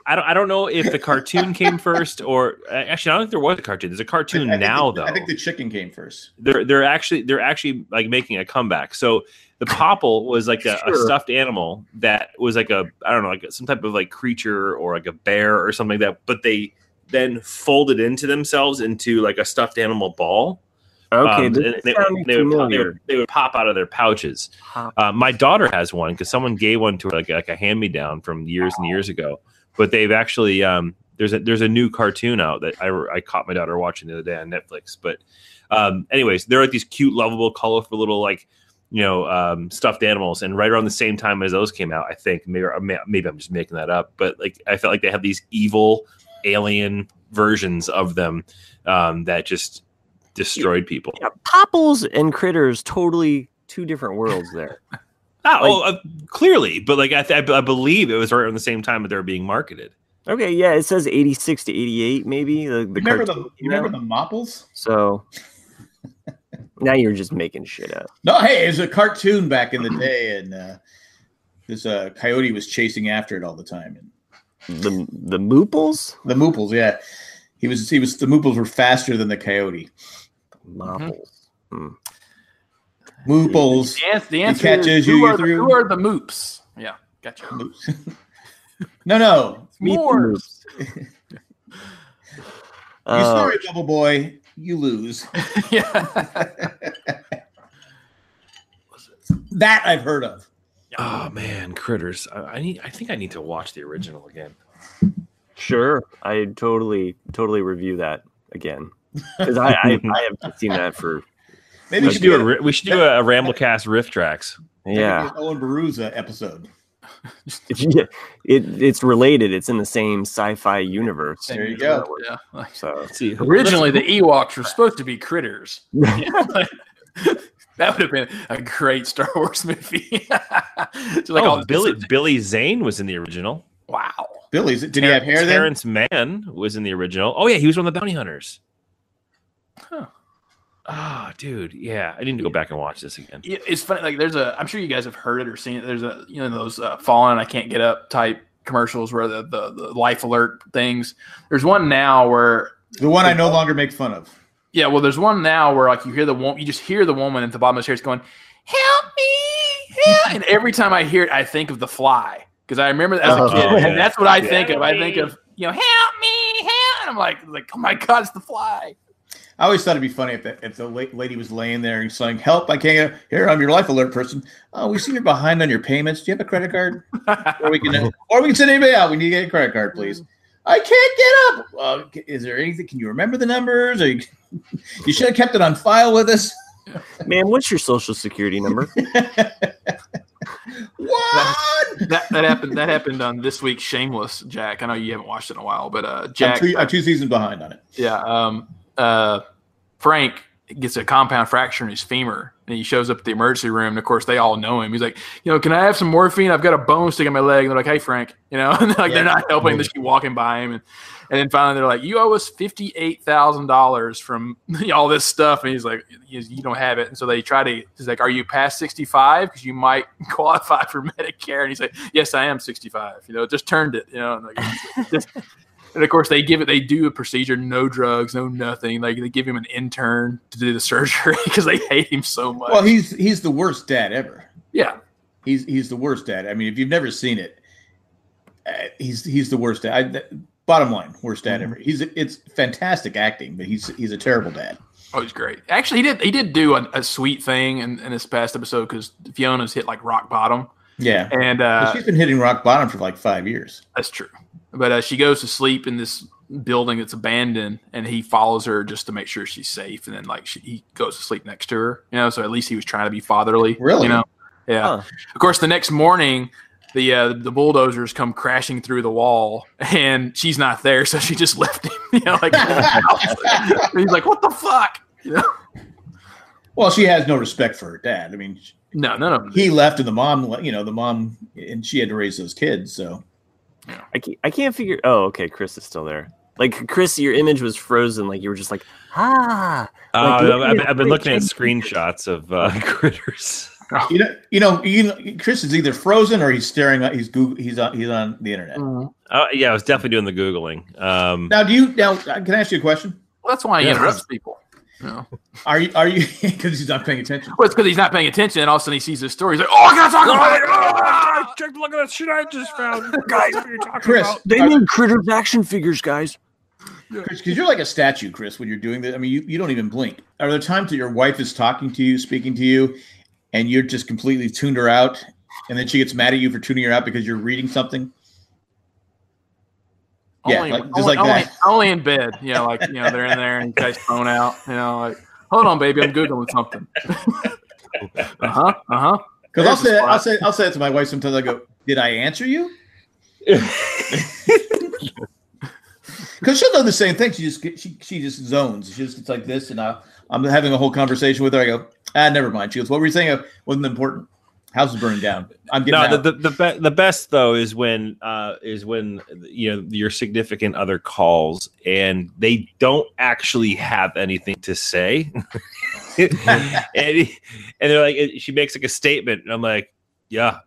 I don't know if the cartoon came first or actually I don't think there was a cartoon. There's a cartoon now though. I think the chicken came first. They're actually like making a comeback. So the Popple was like a stuffed animal that was like I don't know, like some type of like creature or like a bear or something like that. But they then folded into themselves into like a stuffed animal ball. Okay, they would pop out of their pouches. My daughter has one because someone gave one to her like a hand-me-down from years and years ago. But they've actually there's a new cartoon out that I caught my daughter watching the other day on Netflix. But anyways, they're like these cute, lovable, colorful little like stuffed animals. And right around the same time as those came out, I think maybe I'm just making that up, but like I felt like they have these evil alien versions of them that just destroyed people. Yeah, Popples and Critters, totally two different worlds there. Clearly, but like I believe it was right around the same time that they were being marketed. Okay, yeah, it says 86 to 88, maybe. Remember the Mopples? So now you're just making shit up. No, hey, it was a cartoon back in the day, and this coyote was chasing after it all the time. And the Mooples? The Mooples, yeah. The Mooples were faster than the coyote. Mopples. Mooples. The answer catches is who are the Moops? Yeah, gotcha. Moops. No. Moors. You sorry, Double Boy. You lose. Yeah. That I've heard of. Oh man, Critters! I think I need to watch the original again. Sure, I totally review that again because I haven't seen that for. Maybe we should do a Ramblecast riff tracks. Yeah, Owen Baruza episode. It's related. It's in the same sci-fi universe. There you go. Yeah. So see, originally the Ewoks were supposed to be critters. That would have been a great Star Wars movie. So Billy Zane was in the original. Wow. Billy's. Did he have hair then? Terrence Mann was in the original. Oh yeah, he was one of the bounty hunters. Huh. Oh, dude, yeah. I need to go back and watch this again. It's funny. Like, I'm sure you guys have heard it or seen it. There's those Fallen I Can't Get Up type commercials where the life alert things. There's one now where the one I no longer make fun of. Yeah, well, there's one now where like you just hear the woman at the bottom of the stairs going, "Help me!" Help! And every time I hear it, I think of The Fly because I remember as a kid, and that's what I think of. I think of "Help me!" Help! And I'm like, oh my God, it's The Fly. I always thought it'd be funny if the lady was laying there and saying, "Help! I can't get here. I'm your life alert person. Oh, we see you're behind on your payments. Do you have a credit card? or we can send anybody out. We need to get a credit card, please." I can't get up. Is there anything? Can you remember the numbers? Or you should have kept it on file with us. Man, what's your social security number? What? That happened on this week's Shameless, Jack. I know you haven't watched it in a while, but Jack, I'm 2 seasons behind on it. Yeah. Frank gets a compound fracture in his femur, and he shows up at the emergency room. And of course, they all know him. He's like, can I have some morphine? I've got a bone stick in my leg. And they're like, "Hey, Frank," and they're not helping. They just keep walking by him, and then finally they're like, "You owe us $58,000 from all this stuff." And he's like, "You don't have it." And so they he's like, "Are you past 65? Because you might qualify for Medicare." And he's like, "Yes, I am 65. Just turned it. And like, and of course, they do a procedure, no drugs, no nothing. Like they give him an intern to do the surgery because they hate him so much. Well, he's the worst dad ever. Yeah, he's the worst dad. I mean, if you've never seen it, he's the worst dad. Bottom line, worst dad ever. It's fantastic acting, but he's a terrible dad. Oh, he's great. Actually, he did do a sweet thing in this past episode because Fiona's hit like rock bottom. Yeah, and she's been hitting rock bottom for like 5 years. That's true. But she goes to sleep in this building that's abandoned, and he follows her just to make sure she's safe. And then he goes to sleep next to her. So at least he was trying to be fatherly. Really? Yeah. Huh. Of course, the next morning, the bulldozers come crashing through the wall, and she's not there, so she just left him. And he's like, "What the fuck?" Well, she has no respect for her dad. I mean, no. He left, and the mom, and she had to raise those kids. So I can't figure. Oh, okay. Chris is still there. Like Chris, your image was frozen. Like you were just like, ah. I've been looking at screenshots of Critters. Chris is either frozen or he's staring at he's on the internet. Yeah, I was definitely doing the Googling. Now, can I ask you a question? Well, that's why he interrupts people. No. Are you because he's not paying attention? Well, it's because he's not paying attention, and all of a sudden he sees this story. He's like, "Oh, I gotta talk about it!" Check, look at that shit I just found, guys. What are you talking Chris, about? They need Critters action figures, guys. Chris, because you're like a statue, Chris, when you're doing this. I mean, you don't even blink. Are there times that your wife is talking to you, speaking to you, and you're just completely tuned her out, and then she gets mad at you for tuning her out because you're reading something? Only in bed. They're in there and you guys phone out. Hold on, baby, I'm Googling something. Because I'll say it to my wife sometimes. I go, "Did I answer you?" Because she'll know the same thing. She just zones. It's like this, and I'm having a whole conversation with her. I go, never mind. She goes, "What were you saying? It wasn't important. House is burning down. I'm getting out." The best though is when your significant other calls and they don't actually have anything to say, and they're like, she makes like a statement, and I'm like, yeah,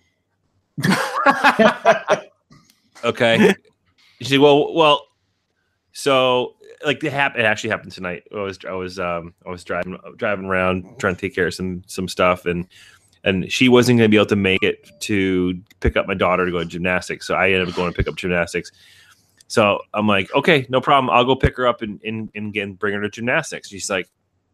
okay. She said, well. So like it actually happened tonight. I was driving around trying to take care of some stuff, and she wasn't going to be able to make it to pick up my daughter to go to gymnastics. So I ended up going to pick up gymnastics. So I'm like, okay, no problem. I'll go pick her up and again bring her to gymnastics. She's like,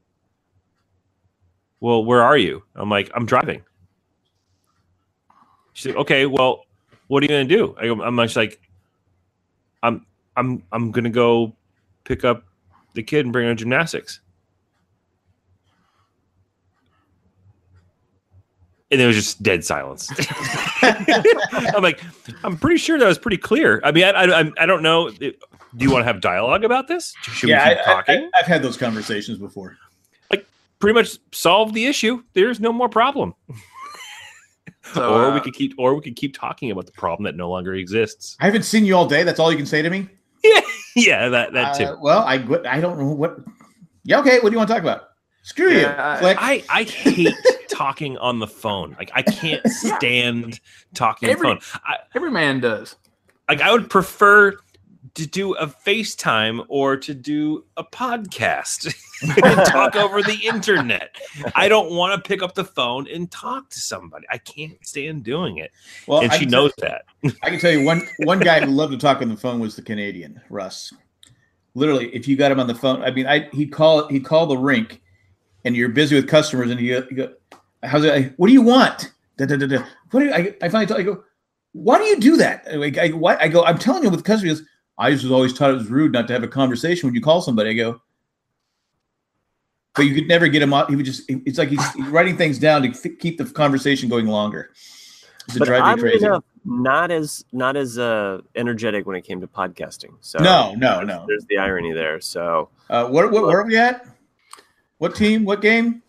well, where are you? I'm like, I'm driving. She's like, okay, well, what are you going to do? I'm just like, I'm going to go pick up the kid and bring her to gymnastics. And there was just dead silence. I'm like, I'm pretty sure that was pretty clear. I mean, I don't know. Do you want to have dialogue about this? Should we keep talking? I've had those conversations before. Like, pretty much solve the issue. There's no more problem. So, or we could keep talking about the problem that no longer exists. I haven't seen you all day. That's all you can say to me? Yeah, that too. Well, I don't know what. Yeah, okay. What do you want to talk about? Screw you. I hate talking on the phone. Like I can't stand talking on the phone. Every man does. Like I would prefer to do a FaceTime or to do a podcast and talk over the internet. I don't want to pick up the phone and talk to somebody. I can't stand doing it. Well, and she knows that. I can tell you one guy who loved to talk on the phone was the Canadian, Russ. Literally, if you got him on the phone, I mean, he'd call the rink, and you're busy with customers, and you go, "How's it? What do you want?" I finally go, "Why do you do that?" I go, "I'm telling you with customers." I just was always taught it was rude not to have a conversation when you call somebody. I go, but you could never get him out. He would it's like he's writing things down to keep the conversation going longer. But drive you crazy. Not as energetic when it came to podcasting. So no. There's the irony there. So where are we at? What team? What game?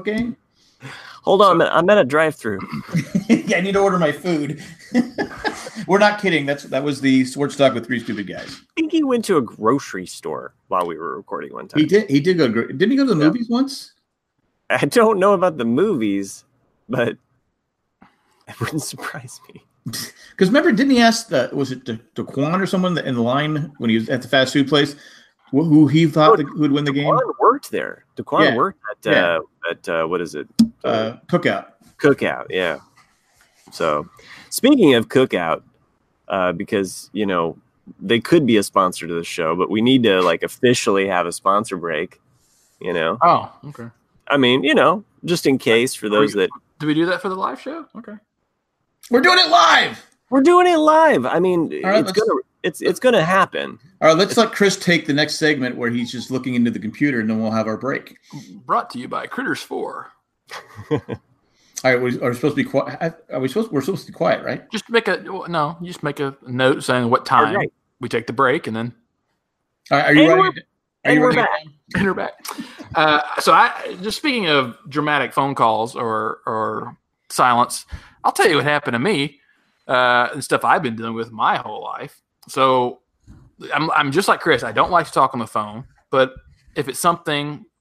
Hold on, I'm at a drive-through. Yeah, I need to order my food. We're not kidding. That was the Sports Talk with Three Stupid Guys. I think he went to a grocery store while we were recording one time. He did go. Didn't he go to the movies once? I don't know about the movies, but it wouldn't surprise me. Because remember, didn't he ask was it Daquan or someone in the line when he was at the fast food place who he thought who would win the game? Daquan worked there. Daquan worked at what is it? Cookout. Cookout, yeah. So, speaking of Cookout, because they could be a sponsor to the show, but we need to officially have a sponsor break. Oh, okay. I mean, just in case for those that. Do we do that for the live show? Okay. We're doing it live. I mean, it's gonna happen. All right, let's let Chris take the next segment where he's just looking into the computer, and then we'll have our break. Brought to you by Critters 4. All right, are we supposed to be quiet? We're supposed to be quiet, right? Just make a note saying what time we take the break, and then. All right, are you ready? And we're back. And we're back. So I just speaking of dramatic phone calls or silence, I'll tell you what happened to me and stuff I've been dealing with my whole life. So I'm just like Chris. I don't like to talk on the phone, but if it's something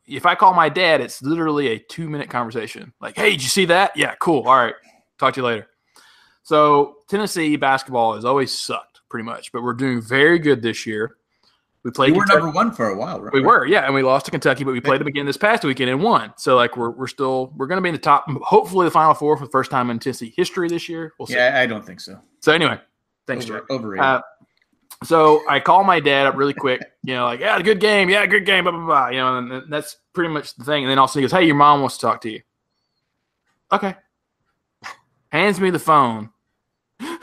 if I call my dad, it's literally a 2-minute conversation. Like, hey, did you see that? Yeah, cool. All right. Talk to you later. So Tennessee basketball has always sucked pretty much, but we're doing very good this year. We played. We were number one for a while, right? We were, yeah, and we lost to Kentucky, but we played them again this past weekend and won. So like we're going to be in the top, hopefully the Final Four for the first time in Tennessee history this year. We'll see. Yeah, I don't think so. So anyway, thanks, Jack. Overrated. So I call my dad up really quick, like, yeah, good game, blah, blah, blah, and that's pretty much the thing. And then also he goes, hey, your mom wants to talk to you. Okay. Hands me the phone. I'm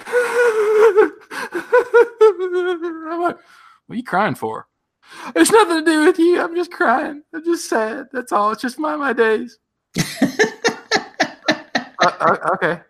like, what are you crying for? It's nothing to do with you. I'm just crying. I'm just sad. That's all. It's just my days. Okay.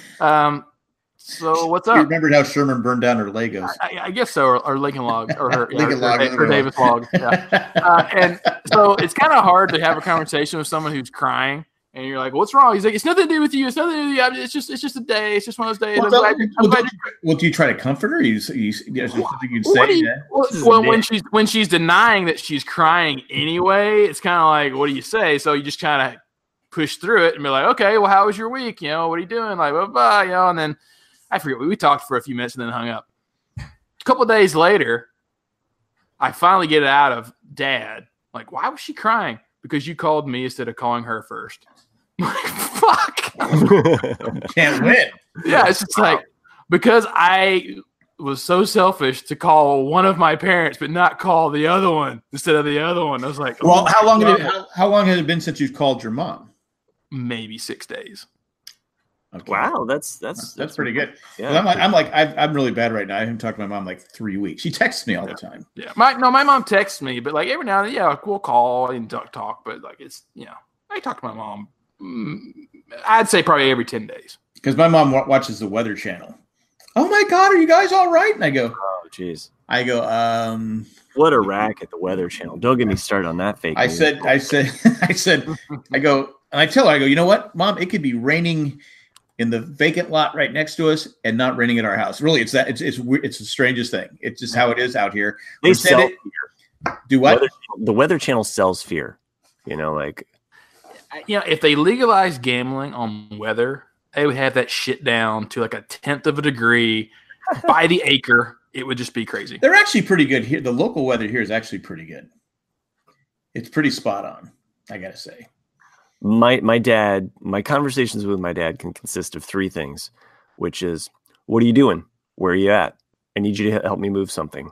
So what's up? You remembered how Sherman burned down her Legos. I guess so, or Lincoln Logs, or her, her Davis Logs. Yeah. And so it's kind of hard to have a conversation with someone who's crying. And you're like, what's wrong? He's like, it's nothing to do with you. It's nothing to do with you. It's just a day. It's just one of those days. Well, do you try to comfort her? You something you'd say? Well, when she's denying that she's crying anyway, it's kind of like, what do you say? So you just kind of push through it and be like, okay, well, how was your week? What are you doing? Like, blah, blah, and then I forget. We talked for a few minutes and then hung up. A couple of days later, I finally get it out of Dad. Like, why was she crying? Because you called me instead of calling her first. Fuck. Can't win. Yeah, it's just like, because I was so selfish to call one of my parents but not call the other one instead of the other one. I was like, well, how long has it been since you've called your mom? Maybe 6 days. Okay. Wow, that's pretty good. Yeah, I'm really bad right now. I haven't talked to my mom in like 3 weeks. She texts me all the time. Yeah, my mom texts me, but like every now and then, yeah, we'll call and talk. But like it's I talk to my mom. I'd say probably every 10 days. Because my mom watches the Weather Channel. Oh my God, are you guys all right? And I go, oh jeez. I go, what a rack at the Weather Channel. Don't get me started on that fake. I said, I go, and I tell her, I go, you know what, Mom, it could be raining in the vacant lot right next to us and not raining at our house. Really, it's the strangest thing. It's just how it is out here. They sell fear. Do what? The Weather Channel sells fear. If they legalized gambling on weather, they would have that shit down to like 1/10 of a degree by the acre. It would just be crazy. They're actually pretty good here. The local weather here is actually pretty good. It's pretty spot on, I gotta say. My conversations with my dad can consist of 3 things, which is, what are you doing? Where are you at? I need you to help me move something.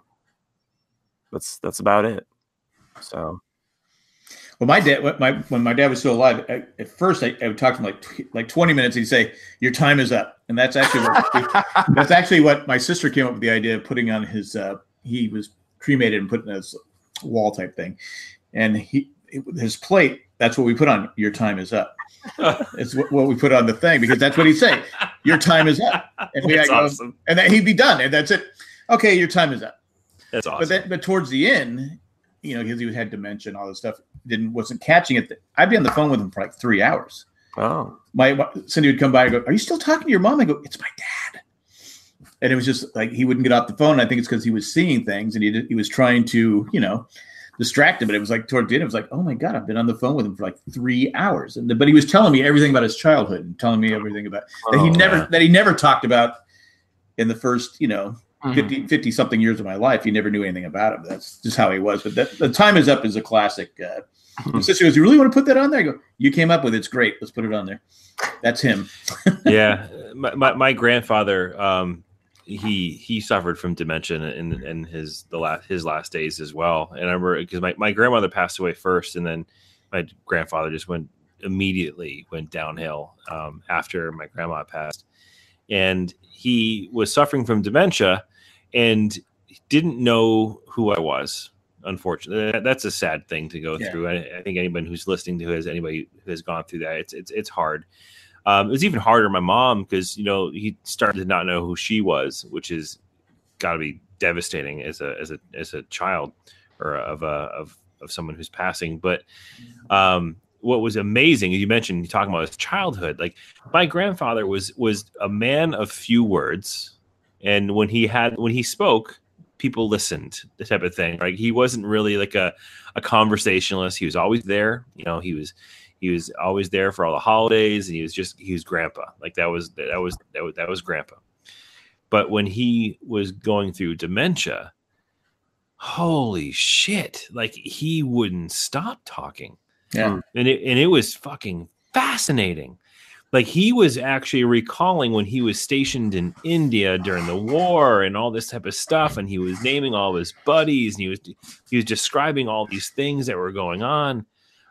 That's about it. So. Well, my dad, when my dad was still alive, at first I would talk to him like 20 minutes. He'd say, "Your time is up," and that's actually what my sister came up with the idea of putting on his. He was cremated and put in this wall type thing, and his plate. That's what we put on. Your time is up. It's what we put on the thing because that's what he'd say. Your time is up, and that's awesome. And then he'd be done, and that's it. Okay, your time is up. That's awesome. But towards the end, because he had dementia and all this stuff, wasn't catching it. I'd be on the phone with him for like 3 hours. Oh, Cindy would come by and go, "Are you still talking to your mom?" I go, "It's my dad." And it was just like he wouldn't get off the phone. I think it's because he was seeing things and he was trying to, distract him. But it was like toward the end, it was like, "Oh my God, I've been on the phone with him for like 3 hours." But he was telling me everything about his childhood and telling me everything about that he never talked about in the first, 50 something years of my life. He never knew anything about him. That's just how he was. But the time is up is a classic. My sister goes, "You really want to put that on there?" I go, "You came up with it. It's great. Let's put it on there." That's him. Yeah. My grandfather, he suffered from dementia in his last days as well. And I remember because my grandmother passed away first, and then my grandfather just immediately went downhill after my grandma passed. And he was suffering from dementia and didn't know who I was. Unfortunately, that's a sad thing to go through. I think anybody who's listening to anybody who has gone through that, it's hard. It was even harder on my mom because he started to not know who she was, which is got to be devastating as a child or of someone who's passing. But what was amazing, you mentioned, you talking about his childhood. Like my grandfather was a man of few words, and when he spoke, people listened, the type of thing. Like he wasn't really like a conversationalist. He was always there. You know, he was always there for all the holidays, and he was grandpa. Like that was grandpa. But when he was going through dementia, holy shit, like he wouldn't stop talking. Yeah. And it was fucking fascinating. Like he was actually recalling when he was stationed in India during the war and all this type of stuff, and he was naming all of his buddies, and he was describing all these things that were going on.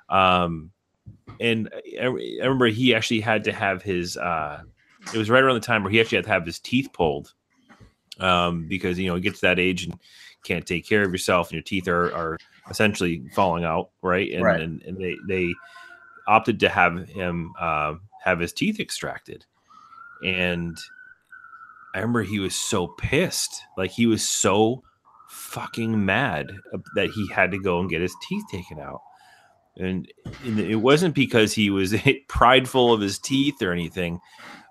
And I remember he actually had to have his it was right around the time where he actually had to have his teeth pulled, because he gets to that age and can't take care of yourself, and your teeth are essentially falling out, right? And right. and they opted to have him have his teeth extracted. And I remember he was so pissed. Like he was so fucking mad that he had to go and get his teeth taken out. And it wasn't because he was prideful of his teeth or anything.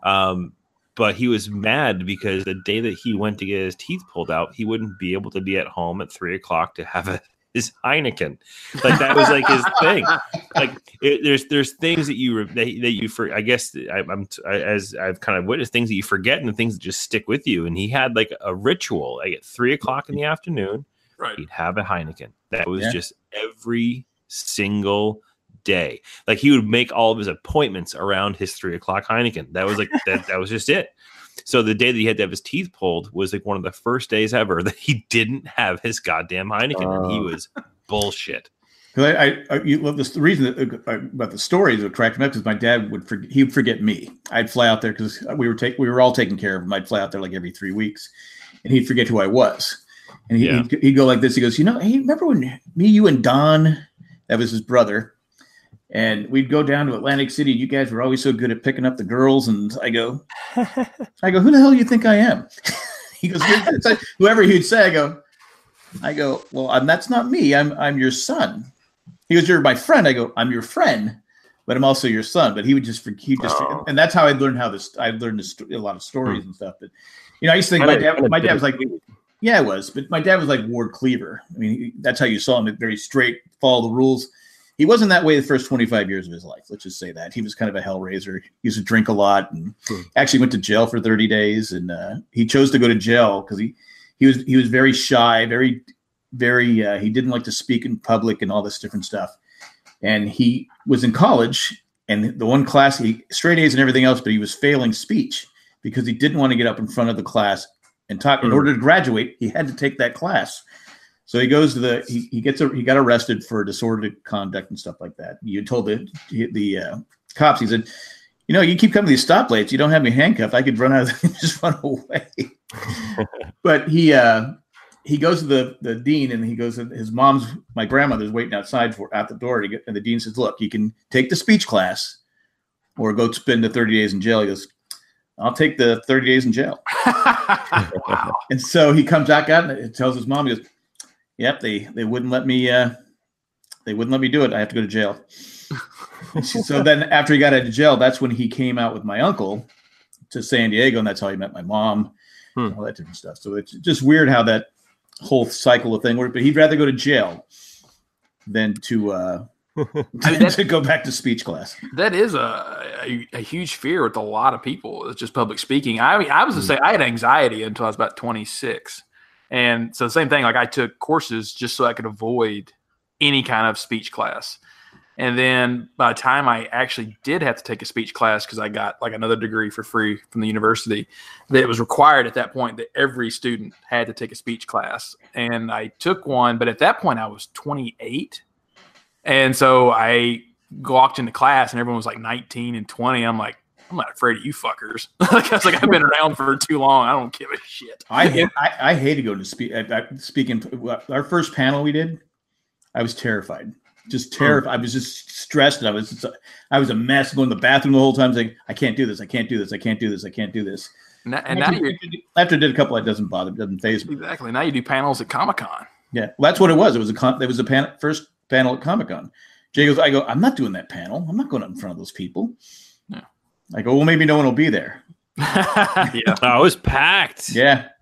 But he was mad because the day that he went to get his teeth pulled out, he wouldn't be able to be at home at 3:00 to have his Heineken. Like that was like his thing. Like there's things that you for, I guess as I've kind of witnessed, things that you forget and things that just stick with you. And he had like a ritual. Like at 3:00 in the afternoon, right, he'd have a Heineken. That was just every single day. Like he would make all of his appointments around his 3:00 Heineken. That was like that was just it. So the day that he had to have his teeth pulled was like one of the first days ever that he didn't have his goddamn Heineken, and he was bullshit. The reason about the stories that cracked me up because my dad would forget me. I'd fly out there because we were all taking care of him. I'd fly out there like every 3 weeks, and he'd forget who I was, and he'd go like this. He goes, hey, remember when me, you, and Don, that was his brother, and we'd go down to Atlantic City. You guys were always so good at picking up the girls. And I go, who the hell do you think I am? He goes, whoever he'd say. I go, well, that's not me. I'm your son. He goes, you're my friend. I go, I'm your friend, but I'm also your son. But he would just forget, and that's how I learned I learned a lot of stories and stuff. But I used to think my dad was like, yeah, it was, but my dad was like Ward Cleaver. I mean, that's how you saw him, very straight, follow the rules. He wasn't that way the first 25 years of his life. Let's just say that. He was kind of a hellraiser. He used to drink a lot and actually went to jail for 30 days. And he chose to go to jail because he was very shy, very, very, he didn't like to speak in public and all this different stuff. And he was in college, and the one class, he straight A's and everything else, but he was failing speech because he didn't want to get up in front of the class and talk. In order to graduate, he had to take that class. So he goes to he got arrested for disorderly conduct and stuff like that. You told the cops, he said, you keep coming to these stoplights. You don't have me handcuffed. I could run out of just run away. But he goes to the dean, and he goes, my grandmother's waiting outside at the door and the dean says, look, you can take the speech class or go spend the 30 days in jail. He goes, I'll take the 30 days in jail. Wow. And so he comes back out and tells his mom, he goes, yep, they wouldn't let me do it. I have to go to jail. So then after he got out of jail, that's when he came out with my uncle to San Diego, and that's how he met my mom and all that different stuff. So it's just weird how that whole cycle of thing worked, but he'd rather go to jail than to go back to speech class. That is a huge fear with a lot of people. It's just public speaking. I mean, I was to say I had anxiety until I was about 26. And so the same thing, like I took courses just so I could avoid any kind of speech class. And then by the time I actually did have to take a speech class, because I got like another degree for free from the university, that it was required at that point that every student had to take a speech class. And I took one, but at that point I was 28. And so I walked into class and everyone was like 19 and 20. I'm like, I'm not afraid of you fuckers. I was like, I've been around for too long. I don't give a shit. I hated going to speaking. Our first panel we did, I was terrified. Just terrified. I was just stressed. And I was a mess going to the bathroom the whole time saying, I can't do this. I can't do this. I can't do this. I can't do this. Now after I did a couple, it doesn't bother. It doesn't faze me. Exactly. Now you do panels at Comic-Con. Yeah. Well, that's what it was. It was a first panel at Comic-Con. Jay goes, I'm not doing that panel. I'm not going up in front of those people. I go, well, maybe no one will be there. Yeah. Oh, it was packed. Yeah.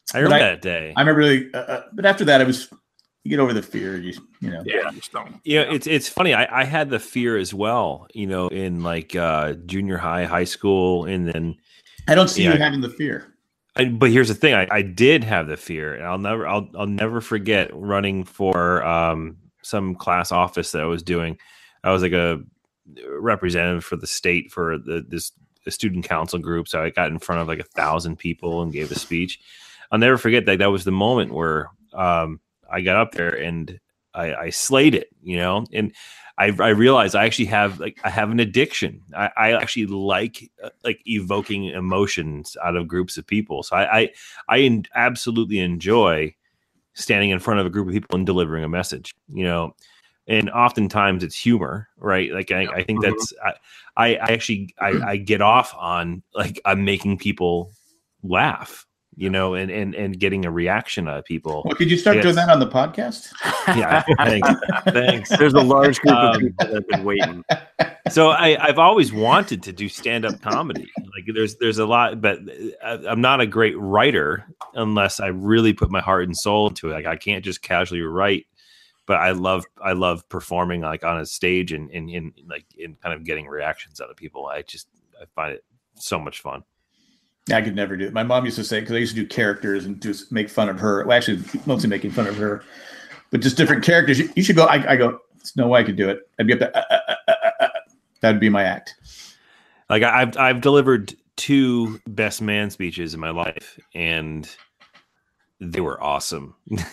I remember that day. I remember really, but after that, you get over the fear. You know. Yeah, just don't. Yeah, it's funny. I had the fear as well. In like junior high school, and then I don't see you having the fear. But here's the thing: I did have the fear, and I'll never forget running for some class office that I was doing. I was like a representative for the state for this student council group, so I got in front of like 1,000 people and gave a speech. I'll never forget that was the moment where I got up there and I slayed it, and I realized I actually have I have an addiction. I actually like evoking emotions out of groups of people. So I absolutely enjoy standing in front of a group of people and delivering a message, and oftentimes it's humor, right? Like I think that's, I actually get off on I'm making people laugh, and getting a reaction out of people. Well, could you start doing that on the podcast? Yeah, thanks. There's a large group of people that have been waiting. So I've always wanted to do stand-up comedy. There's a lot, but I'm not a great writer unless I really put my heart and soul into it. I can't just casually write, but I love performing on a stage and in kind of getting reactions out of people. I find it so much fun. I could never do it. My mom used to say, because I used to do characters and just make fun of her. Well, actually, mostly making fun of her, but just different characters. You should go. I go, there's no way I could do it. I'd be up there. That'd be my act. I've delivered 2 best man speeches in my life, and they were awesome.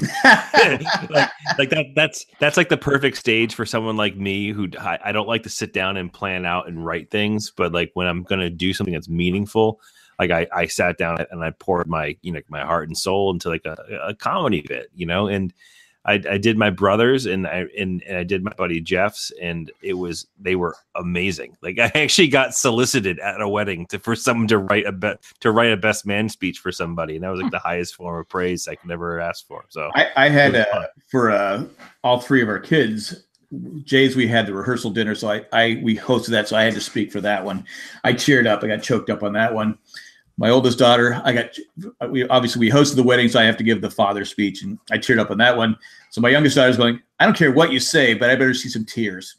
That's like the perfect stage for someone like me who I don't like to sit down and plan out and write things, but when I'm going to do something that's meaningful, I sat down and I poured my my heart and soul into a comedy bit, and I did my brothers and I did my buddy Jeff's, and they were amazing. I actually got solicited at a wedding for someone to write a best man speech for somebody, and that was the highest form of praise I could ever ask for. So I had for all 3 of our kids, Jay's, we had the rehearsal dinner, so we hosted that, so I had to speak for that one. I cheered up. I got choked up on that one. My oldest daughter, we hosted the wedding, so I have to give the father speech, and I cheered up on that one. So my youngest daughter's going, I don't care what you say, but I better see some tears.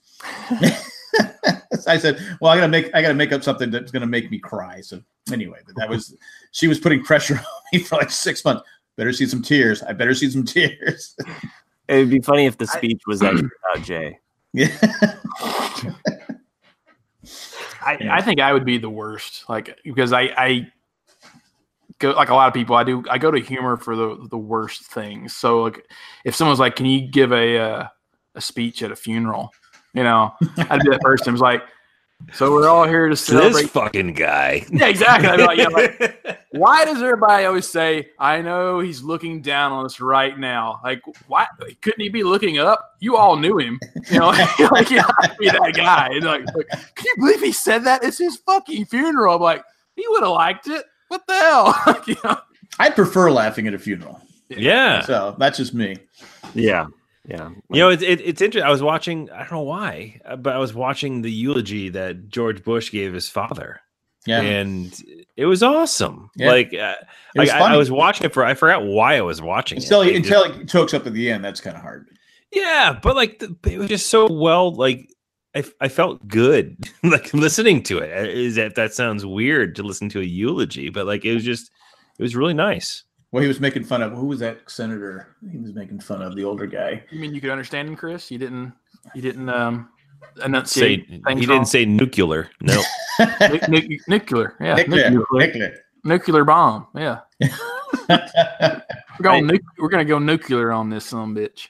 I said, well, I gotta make up something that's gonna make me cry. So anyway, she was putting pressure on me for 6 months. Better see some tears. I better see some tears. It would be funny if the speech was actually about Jay. Yeah. I think I would be the worst, because I go a lot of people. I go to humor for the worst things. So if someone's like, "Can you give a speech at a funeral?" I'd be that person who's like, "So we're all here to celebrate this fucking guy." Yeah, exactly. I'd be why does everybody always say, "I know he's looking down on us right now"? Why couldn't he be looking up? You all knew him, I'd be that guy. And can you believe he said that? It's his fucking funeral. I'm like, he would have liked it. What the hell? I'd prefer laughing at a funeral. Yeah. So that's just me. Yeah. Yeah. It's interesting. I was watching, I don't know why, but I was watching the eulogy that George Bush gave his father. Yeah. And it was awesome. Yeah. I was watching it I forgot why I was watching until it chokes up at the end. That's kind of hard. Yeah. But it was just so well, I felt good listening to it. That sounds weird to listen to a eulogy, but it was really nice. Well, he was making fun of, who was that senator? He was making fun of the older guy. You mean you could understand him, Chris? You didn't enunciate. He didn't say nuclear. No. Nuclear. Yeah. Nuclear bomb. Yeah. We're gonna go nuclear on this son of a bitch.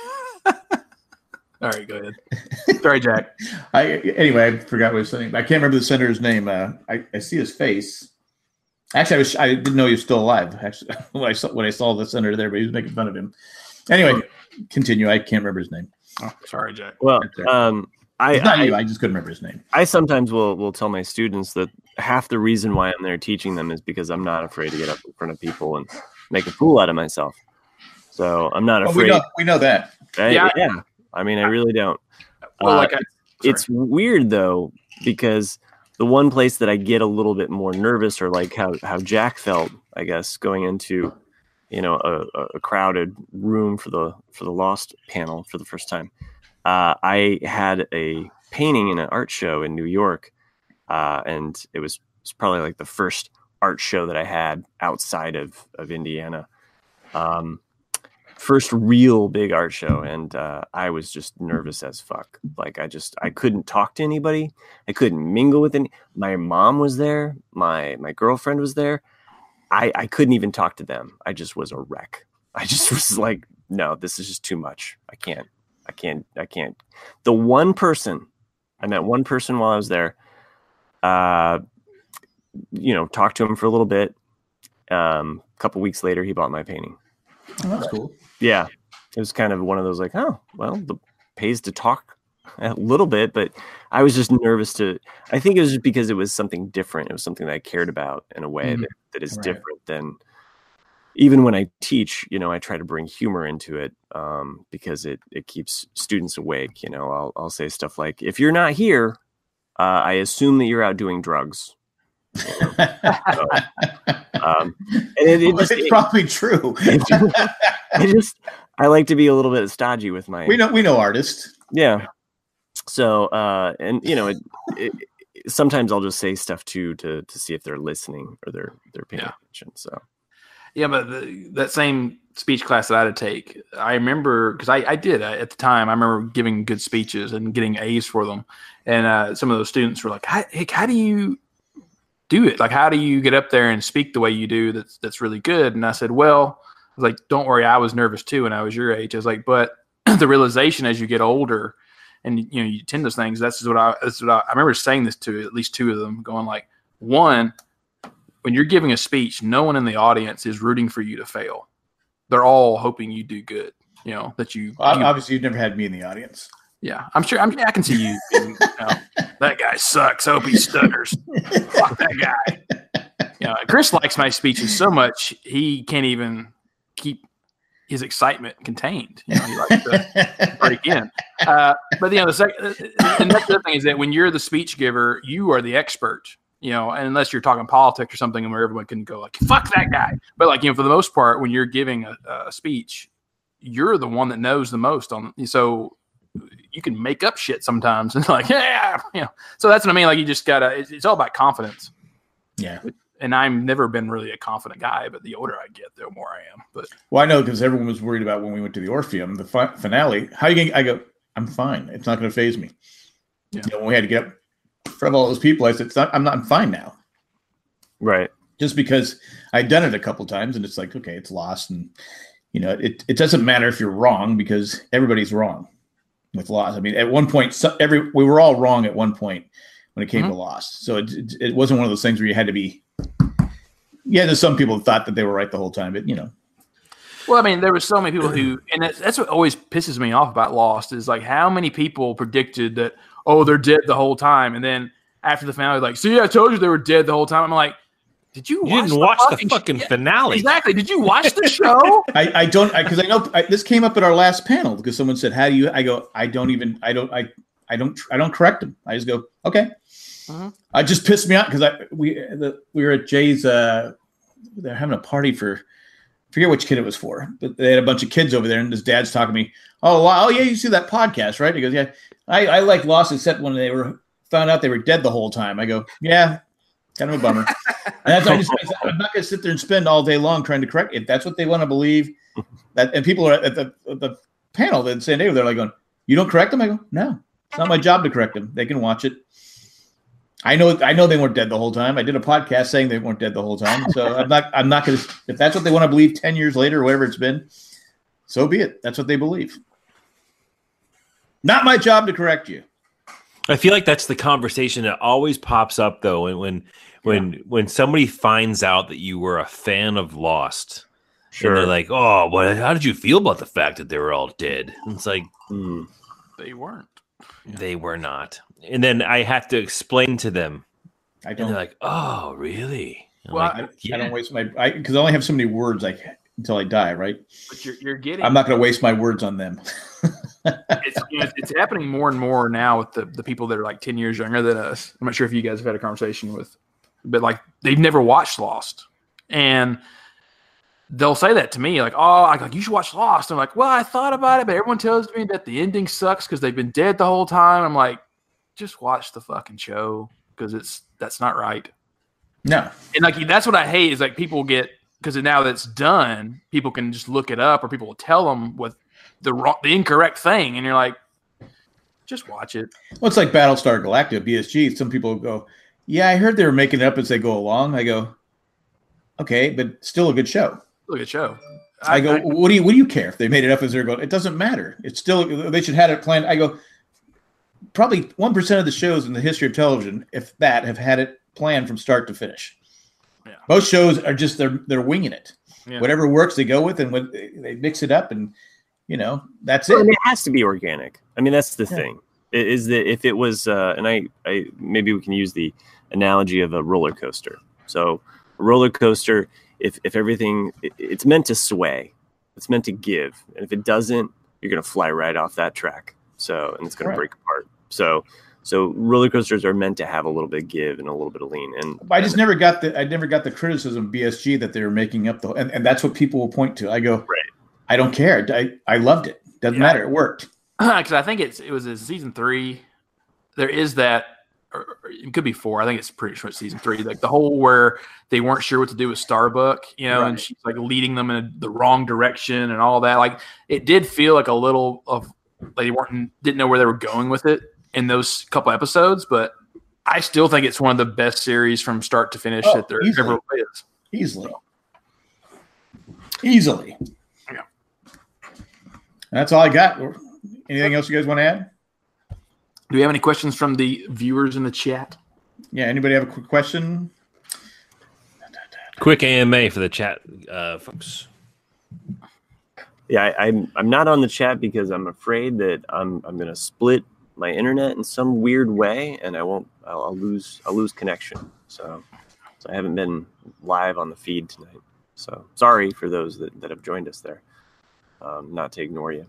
All right, go ahead. Sorry, Jack. Anyway, I forgot what I was saying. I can't remember the senator's name. I see his face. Actually, I didn't know he was still alive. Actually, when I saw the senator there, but he was making fun of him. Anyway, continue. I can't remember his name. Oh, sorry, Jack. Well, I just couldn't remember his name. I sometimes will tell my students that half the reason why I'm there teaching them is because I'm not afraid to get up in front of people and make a fool out of myself. So I'm not afraid. We know that. Yeah. I mean, I really don't. Well, it's weird though, because the one place that I get a little bit more nervous, or how Jack felt, I guess, going into a crowded room for the Lost panel for the first time. I had a painting in an art show in New York, and it was probably like the first art show that I had outside of Indiana. First real big art show, and I was just nervous as fuck. Like I couldn't talk to anybody. I couldn't mingle with any. My mom was there. My girlfriend was there. I couldn't even talk to them. I just was a wreck. I just was like, no, this is just too much. I can't. The one person, I met one person while I was there, talked to him for a little bit. A couple weeks later, he bought my painting. Oh, that's cool. Yeah. It was kind of one of those like, oh, well, the pays to talk a little bit, but I was just nervous I think it was just because it was something different. It was something that I cared about in a way that is different than even when I teach, I try to bring humor into it because it keeps students awake. I'll say stuff like, if you're not here, I assume that you're out doing drugs. It's probably true. I like to be a little bit stodgy with my. We know artists. Yeah. So sometimes I'll just say stuff too to see if they're listening or they're paying attention. So. Yeah, but that same speech class that I had to take, I remember because I did at the time. I remember giving good speeches and getting A's for them, and some of those students were like, "How do you do it? Like, how do you get up there and speak the way you do? That's really good." And I said, "Well," I was like, "Don't worry, I was nervous too, and I was your age." I was like, "But the realization as you get older, and you attend those things, that's what I remember saying this to at least two of them, going like, one." When you're giving a speech, no one in the audience is rooting for you to fail. They're all hoping you do good. That you. Obviously, you've never had me in the audience. Yeah, I'm sure. I can see you. That guy sucks. I hope he stutters. Fuck that guy. Chris likes my speeches so much he can't even keep his excitement contained. He likes to break in. But the second, and that's the other thing is that when you're the speech giver, you are the expert. And unless you're talking politics or something where everyone can go like, fuck that guy. But for the most part, when you're giving a speech, you're the one that knows the most so you can make up shit sometimes and like, so that's what I mean. Like you just gotta, it's all about confidence. Yeah. And I've never been really a confident guy, but the older I get, the more I am. But I know because everyone was worried about when we went to the Orpheum, the finale, how you going I go, I'm fine. It's not going to faze me. Yeah. When we had to get up in front of all those people, I said, I'm fine now. Right. Just because I'd done it a couple times and it's like, okay, it's lost. And, it doesn't matter if you're wrong because everybody's wrong with loss. I mean, at one point, we were all wrong at one point when it came to loss. So it wasn't one of those things where you had to be, there's some people who thought that they were right the whole time, but Well, I mean, there were so many people who, and that's what always pisses me off about Lost is like how many people predicted that, they're dead the whole time. And then after the finale, like, see, I told you they were dead the whole time. I'm like, you didn't watch the fucking finale. Exactly. Did you watch the show? I don't, because I know this came up at our last panel because someone said, how do you, I go, I don't correct them. I just go, okay. It just pissed me off because we were at Jay's, they're having a party for, forget which kid it was for, but they had a bunch of kids over there and his dad's talking to me. Oh, wow. Oh yeah. You see that podcast, right? He goes, yeah, I like Lost except when they found out they were dead the whole time. I go, yeah, kind of a bummer. And that's I'm not going to sit there and spend all day long trying to correct it. That's what they want to believe. And people are at the panel in San Diego. They're like going, you don't correct them? I go, no, it's not my job to correct them. They can watch it. I know they weren't dead the whole time. I did a podcast saying they weren't dead the whole time. So I'm not going to, if that's what they want to believe 10 years later or whatever it's been, so be it. That's what they believe. Not my job to correct you. I feel like that's the conversation that always pops up though. When somebody finds out that you were a fan of Lost, sure, and they're like, "Oh, well, how did you feel about the fact that they were all dead?" And it's like, they weren't. They were not. And then I have to explain to them. I don't. And they're like, "Oh, really?" I don't waste because I only have so many words until I die, right? But you're getting. I'm not going to waste my words on them. It's happening more and more now with the people that are like 10 years younger than us. I'm not sure if you guys have had a conversation with, but like they've never watched Lost, and they'll say that to me, like, "Oh, like you should watch Lost." I'm like, "Well, I thought about it, but everyone tells me that the ending sucks because they've been dead the whole time." I'm like, "Just watch the fucking show because that's not right." No, and like that's what I hate is like people get because now that it's done, people can just look it up or people will tell them what the incorrect thing, and you're like, just watch it. Well, it's like Battlestar Galactica, BSG. Some people go, "Yeah, I heard they were making it up as they go along." I go, "Okay, but still a good show." Still a good show. I go, what do you care if they made it up as they're going? It doesn't matter. It's still they should have it planned. I go, probably 1% of the shows in the history of television, if that, have had it planned from start to finish. Yeah. Most shows are just they're winging it. Yeah. Whatever works, they go with, and when they mix it up, and that's well, it. I mean, it has to be organic. I mean, that's the thing. Is that if it was, and I maybe we can use the analogy of a roller coaster. So a roller coaster, if everything, it's meant to sway, it's meant to give, and if it doesn't, you're going to fly right off that track. So and it's going to break apart. So roller coasters are meant to have a little bit of give and a little bit of lean. And I just never got the criticism of BSG that they were making up and that's what people will point to. I go, right. I don't care. I loved it. Doesn't matter. It worked. Because I think it was in season 3. There is that, or it could be 4. I think it's pretty sure it's season 3. Like the whole where they weren't sure what to do with Starbuck, right. And she's like leading them in the wrong direction and all that. Like it did feel like a little of they didn't know where they were going with it in those couple episodes, but I still think it's one of the best series from start to finish that there ever is. Easily. Yeah. That's all I got. Anything else you guys want to add? Do we have any questions from the viewers in the chat? Yeah. Anybody have a quick question? Quick AMA for the chat, folks. Yeah, I'm not on the chat because I'm afraid that I'm going to split my internet in some weird way, and I'll lose connection. So I haven't been live on the feed tonight. So sorry for those that have joined us there. Not to ignore you.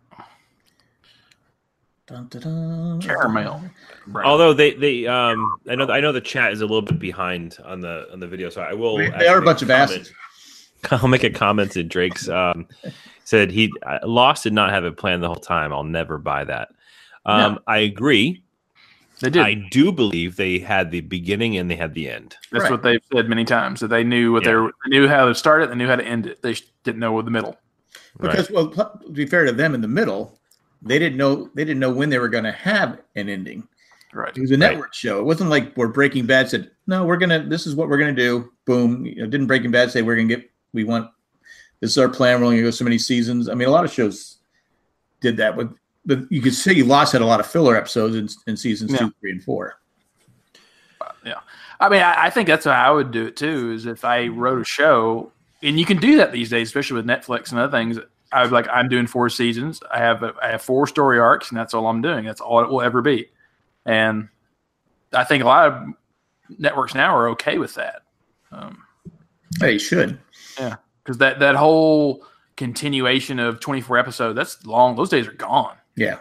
Dun, dun, dun. Caramel. Right. Although they I know the chat is a little bit behind on the video, so I will. They are a bunch of asses. I'll make a comment to Drake's. Said he Lost did not have it planned the whole time. I'll never buy that. No. I agree. They did. I do believe they had the beginning and they had the end. That's what they've said many times. That they knew they knew how to start it. They knew how to end it. They didn't know the middle. Because, well, to be fair to them, in the middle, they didn't know when they were going to have an ending. Right. It was a network show. It wasn't like where Breaking Bad said, "No, this is what we're going to do." Boom. Didn't Breaking Bad say this is our plan. We're only going to go so many seasons. I mean, a lot of shows did that, but you could see Lost had a lot of filler episodes in seasons 2, 3, and 4. Yeah. I mean, I think that's how I would do it too, is if I wrote a show, and you can do that these days, especially with Netflix and other things. I'm doing 4 seasons. I have 4 story arcs, and that's all I'm doing. That's all it will ever be. And I think a lot of networks now are okay with that. They should. Yeah. Because that whole continuation of 24 episodes, that's long. Those days are gone. Yeah.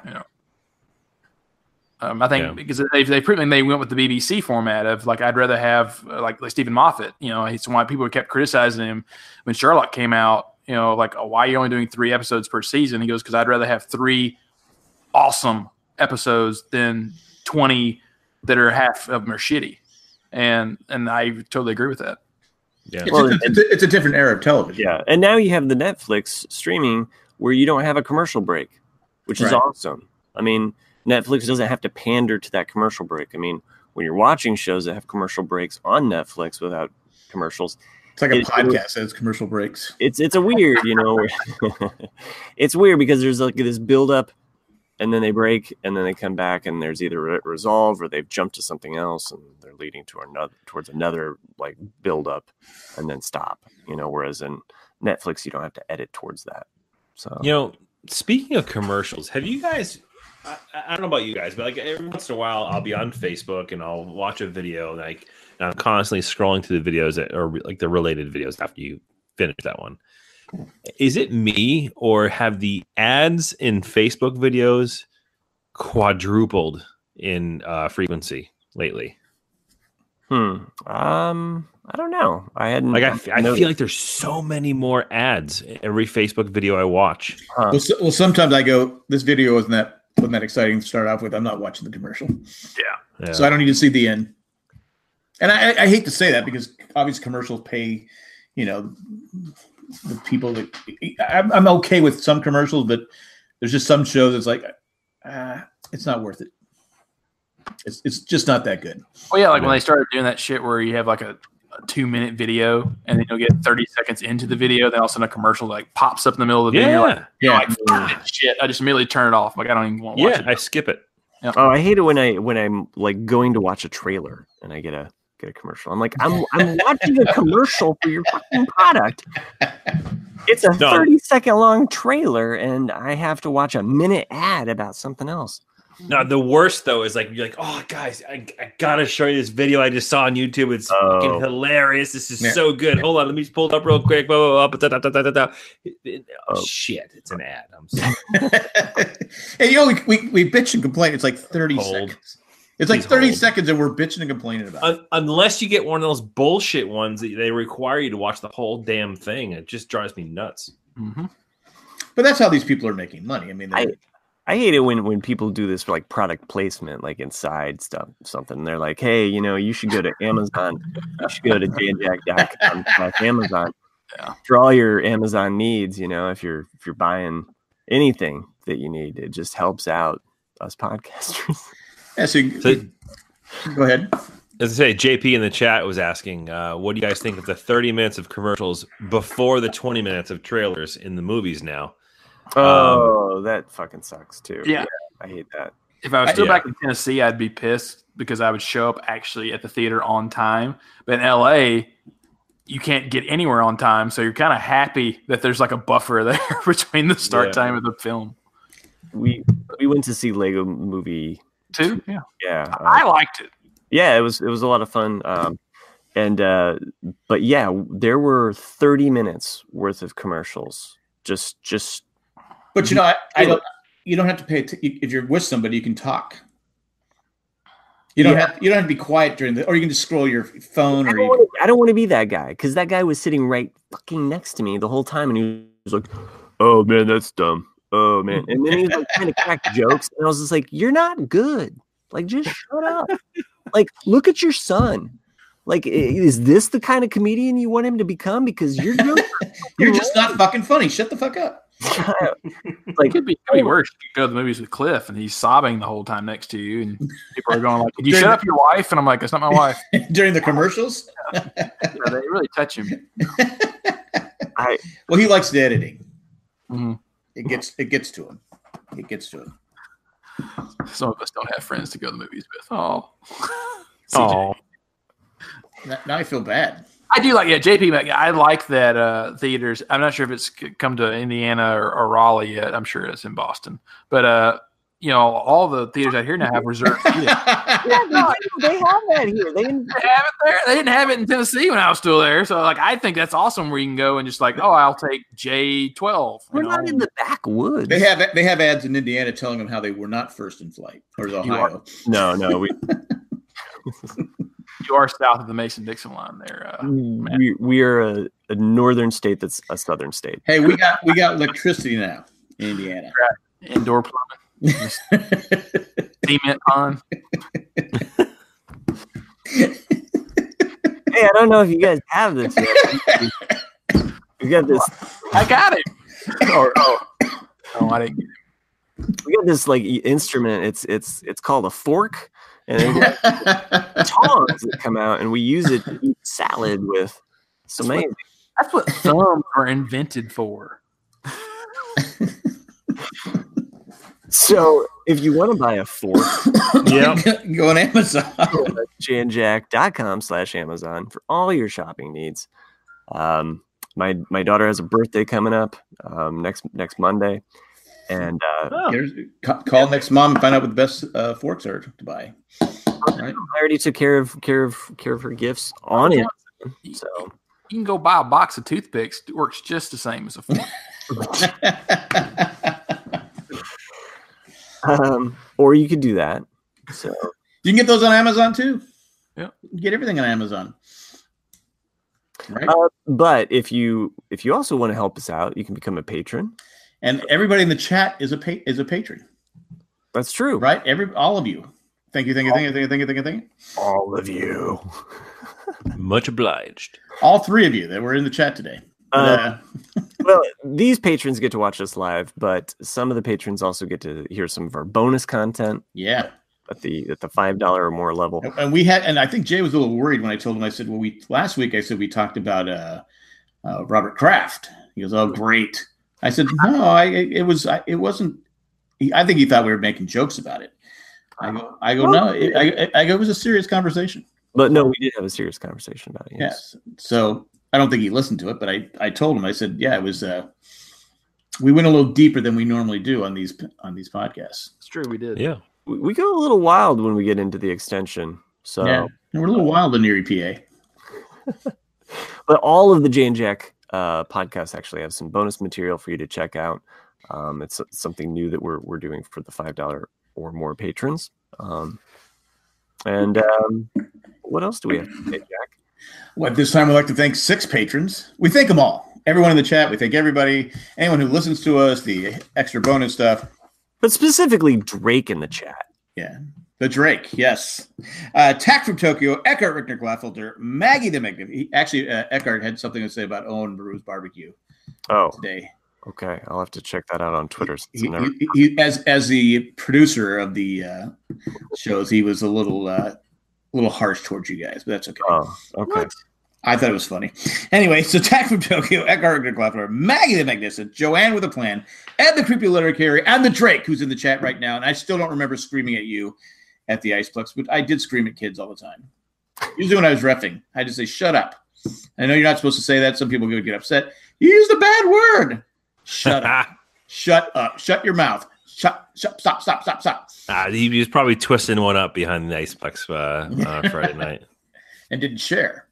I think because they went with the BBC format of like I'd rather have like Stephen Moffat. It's why people kept criticizing him when Sherlock came out. Like why are you only doing 3 episodes per season? He goes because I'd rather have 3 awesome episodes than 20 that are half of them are shitty. And I totally agree with that. Yeah, it's a different era of television. Yeah, and now you have the Netflix streaming where you don't have a commercial break, which is awesome. I mean, Netflix doesn't have to pander to that commercial break. I mean, when you're watching shows that have commercial breaks on Netflix without commercials, it's like a podcast that has commercial breaks. It's a weird, it's weird because there's like this build up, and then they break, and then they come back, and there's either resolve or they've jumped to something else, and they're leading towards another like build up, and then stop. Whereas in Netflix, you don't have to edit towards that. So speaking of commercials, have you guys? I don't know about you guys, but like every once in a while, I'll be on Facebook and I'll watch a video, and I'm constantly scrolling through the videos that are like the related videos after you finish that one. Is it me, or have the ads in Facebook videos quadrupled in frequency lately? I I don't know. I hadn't. Like I feel like there's so many more ads every Facebook video I watch. Well, sometimes I go, this video wasn't that exciting to start off with. I'm not watching the commercial. Yeah. So I don't need to see the end. And I hate to say that because obviously commercials pay, the people that I'm okay with some commercials, but there's just some shows that's like, it's not worth it. It's just not that good. Well, yeah, like when they started doing that shit where you have like a 2-minute video and then you'll get 30 seconds into the video, then all of a sudden a commercial like pops up in the middle of the video. Like, fuck shit. I just immediately turn it off. Like I don't even want to watch it. I skip it. Yeah. Oh, I hate it when I'm like going to watch a trailer and I get a commercial. I'm like, I'm watching a commercial for your fucking product. It's a 30-second long trailer and I have to watch a minute ad about something else. No, the worst though is like you're like, oh guys, I gotta show you this video I just saw on YouTube. It's fucking hilarious. This is so good. Hold on, let me just pull it up real quick. Blah, blah, blah, shit, it's an ad. I'm sorry. And we bitch and complain. It's like 30 seconds. It's like 30 seconds and we're bitching and complaining about it. Unless you get one of those bullshit ones that they require you to watch the whole damn thing. It just drives me nuts. Mm-hmm. But that's how these people are making money. I mean, I hate it when people do this for like product placement, like inside something. They're like, hey, you should go to Amazon. You should go to jjack.com/Amazon for all your Amazon needs. If you're buying anything that you need, it just helps out us podcasters. Yeah, so go ahead. As I say, JP in the chat was asking, what do you guys think of the 30 minutes of commercials before the 20 minutes of trailers in the movies now? That fucking sucks too. Yeah, I hate that. If I was still back in Tennessee, I'd be pissed because I would show up actually at the theater on time. But in LA, you can't get anywhere on time, so you're kind of happy that there's like a buffer there between the start time of the film. We went to see Lego Movie too. Yeah. I liked it. Yeah, it was a lot of fun. But yeah, there were 30 minutes worth of commercials. Just. But I don't. You don't have to pay. If you're with somebody, you can talk. You don't have to be quiet during or you can just scroll your phone. I don't want to be that guy because that guy was sitting right fucking next to me the whole time, and he was like, "Oh man, that's dumb. Oh man," and then he was like trying to crack jokes, and I was just like, "You're not good. Like, just shut up. Like, look at your son. Like, is this the kind of comedian you want him to become? Because you're just not fucking funny. Shut the fuck up." Like, it could be worse. You could go to the movies with Cliff and he's sobbing the whole time next to you, and people are going like, "Did you shut up your wife?" And I'm like, "That's not my wife." During the commercials, they really touch him. Well, he likes the editing. Mm-hmm. It gets to him. It gets to him. Some of us don't have friends to go to the movies with. Oh. Now I feel bad. I do like, JP. I like that theaters. I'm not sure if it's come to Indiana or Raleigh yet. I'm sure it's in Boston. But all the theaters out here now have reserved seating. They have that here. They didn't have it there. They didn't have it in Tennessee when I was still there. So I think that's awesome where you can go and just I'll take J12. We're not in the backwoods. They have ads in Indiana telling them how they were not first in flight. Or is Ohio? No. You are south of the Mason-Dixon line there. We are a northern state that's a southern state. Hey, we got electricity now in Indiana. Right. Indoor plumbing. Cement on. Hey, I don't know if you guys have this yet. We got this. I got it. Oh, I didn't get it. We got this instrument. It's called a fork. And then tongs that come out, and we use it to eat salad with. It's amazing. That's what thumbs are invented for. So, if you want to buy a fork, go on Amazon. jjack.com/Amazon for all your shopping needs. My daughter has a birthday coming up next Monday. And call next mom and find out what the best forks are to buy. Right. I already took care of her gifts on it. So you can go buy a box of toothpicks. It works just the same as a fork. Or you could do that. So you can get those on Amazon too. Yeah, you can get everything on Amazon. Right. But if you also want to help us out, you can become a patron. And everybody in the chat is a patron. That's true. Right? All of you. Thank you. All of you. Much obliged. All three of you that were in the chat today. Well, these patrons get to watch us live, but some of the patrons also get to hear some of our bonus content. Yeah. At the $5 or more level. And I think Jay was a little worried when I told him, I said, well, last week I said we talked about Robert Kraft. He goes, oh, great. I said, no, it wasn't. I think he thought we were making jokes about it. I go, no, it was a serious conversation. But no, we did have a serious conversation about it. Yes. So I don't think he listened to it, but I told him, I said, yeah, it was, we went a little deeper than we normally do on these podcasts. It's true. We did. Yeah. We go a little wild when we get into the extension. So yeah, we're a little wild in Erie, PA. But all of the Jay and Jack podcasts actually have some bonus material for you to check out. It's something new that we're doing for the $5 or more patrons. And what else do we have to say, Jack? Well, this time we'd like to thank 6 patrons. We thank them all. Everyone in the chat. We thank everybody. Anyone who listens to us, the extra bonus stuff. But specifically Drake in the chat. Yeah. The Drake, yes. Tack from Tokyo, Eckhart Richter Glaffelder, Maggie the Magnificent. Actually, Eckhart had something to say about Owen Baru's barbecue today. Okay. I'll have to check that out on Twitter. He, as the producer of the shows, he was a little harsh towards you guys, but that's okay. Oh, okay. What? I thought it was funny. Anyway, so Tack from Tokyo, Eckhart Richter Glaffelder, Maggie the Magnificent, Joanne with a Plan, Ed the Creepy Letter Carrier, and the Drake, who's in the chat right now. And I still don't remember screaming at you at the Iceplex, but I did scream at kids all the time. Usually when I was reffing, I just say, shut up. I know you're not supposed to say that. Some people would get upset. You used a bad word. Shut up. Shut up. Shut your mouth. Stop. He was probably twisting one up behind the Iceplex Friday night. And didn't share.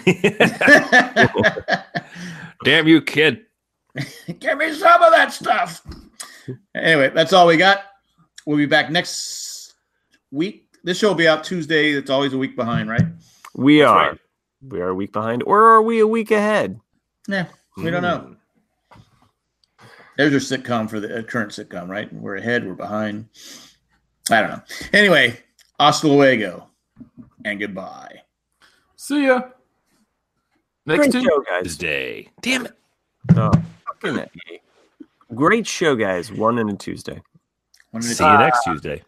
Damn you, kid. Give me some of that stuff. Anyway, that's all we got. We'll be back next week. This show will be out Tuesday. It's always a week behind, right? We are. Right. We are a week behind. Or are we a week ahead? Yeah, we don't know. There's your sitcom for the current sitcom, right? We're ahead, we're behind. I don't know. Anyway, hasta luego and goodbye. See ya. Next show, guys. This day. Damn it. Oh, great show, guys. One and a Tuesday. See you next Tuesday.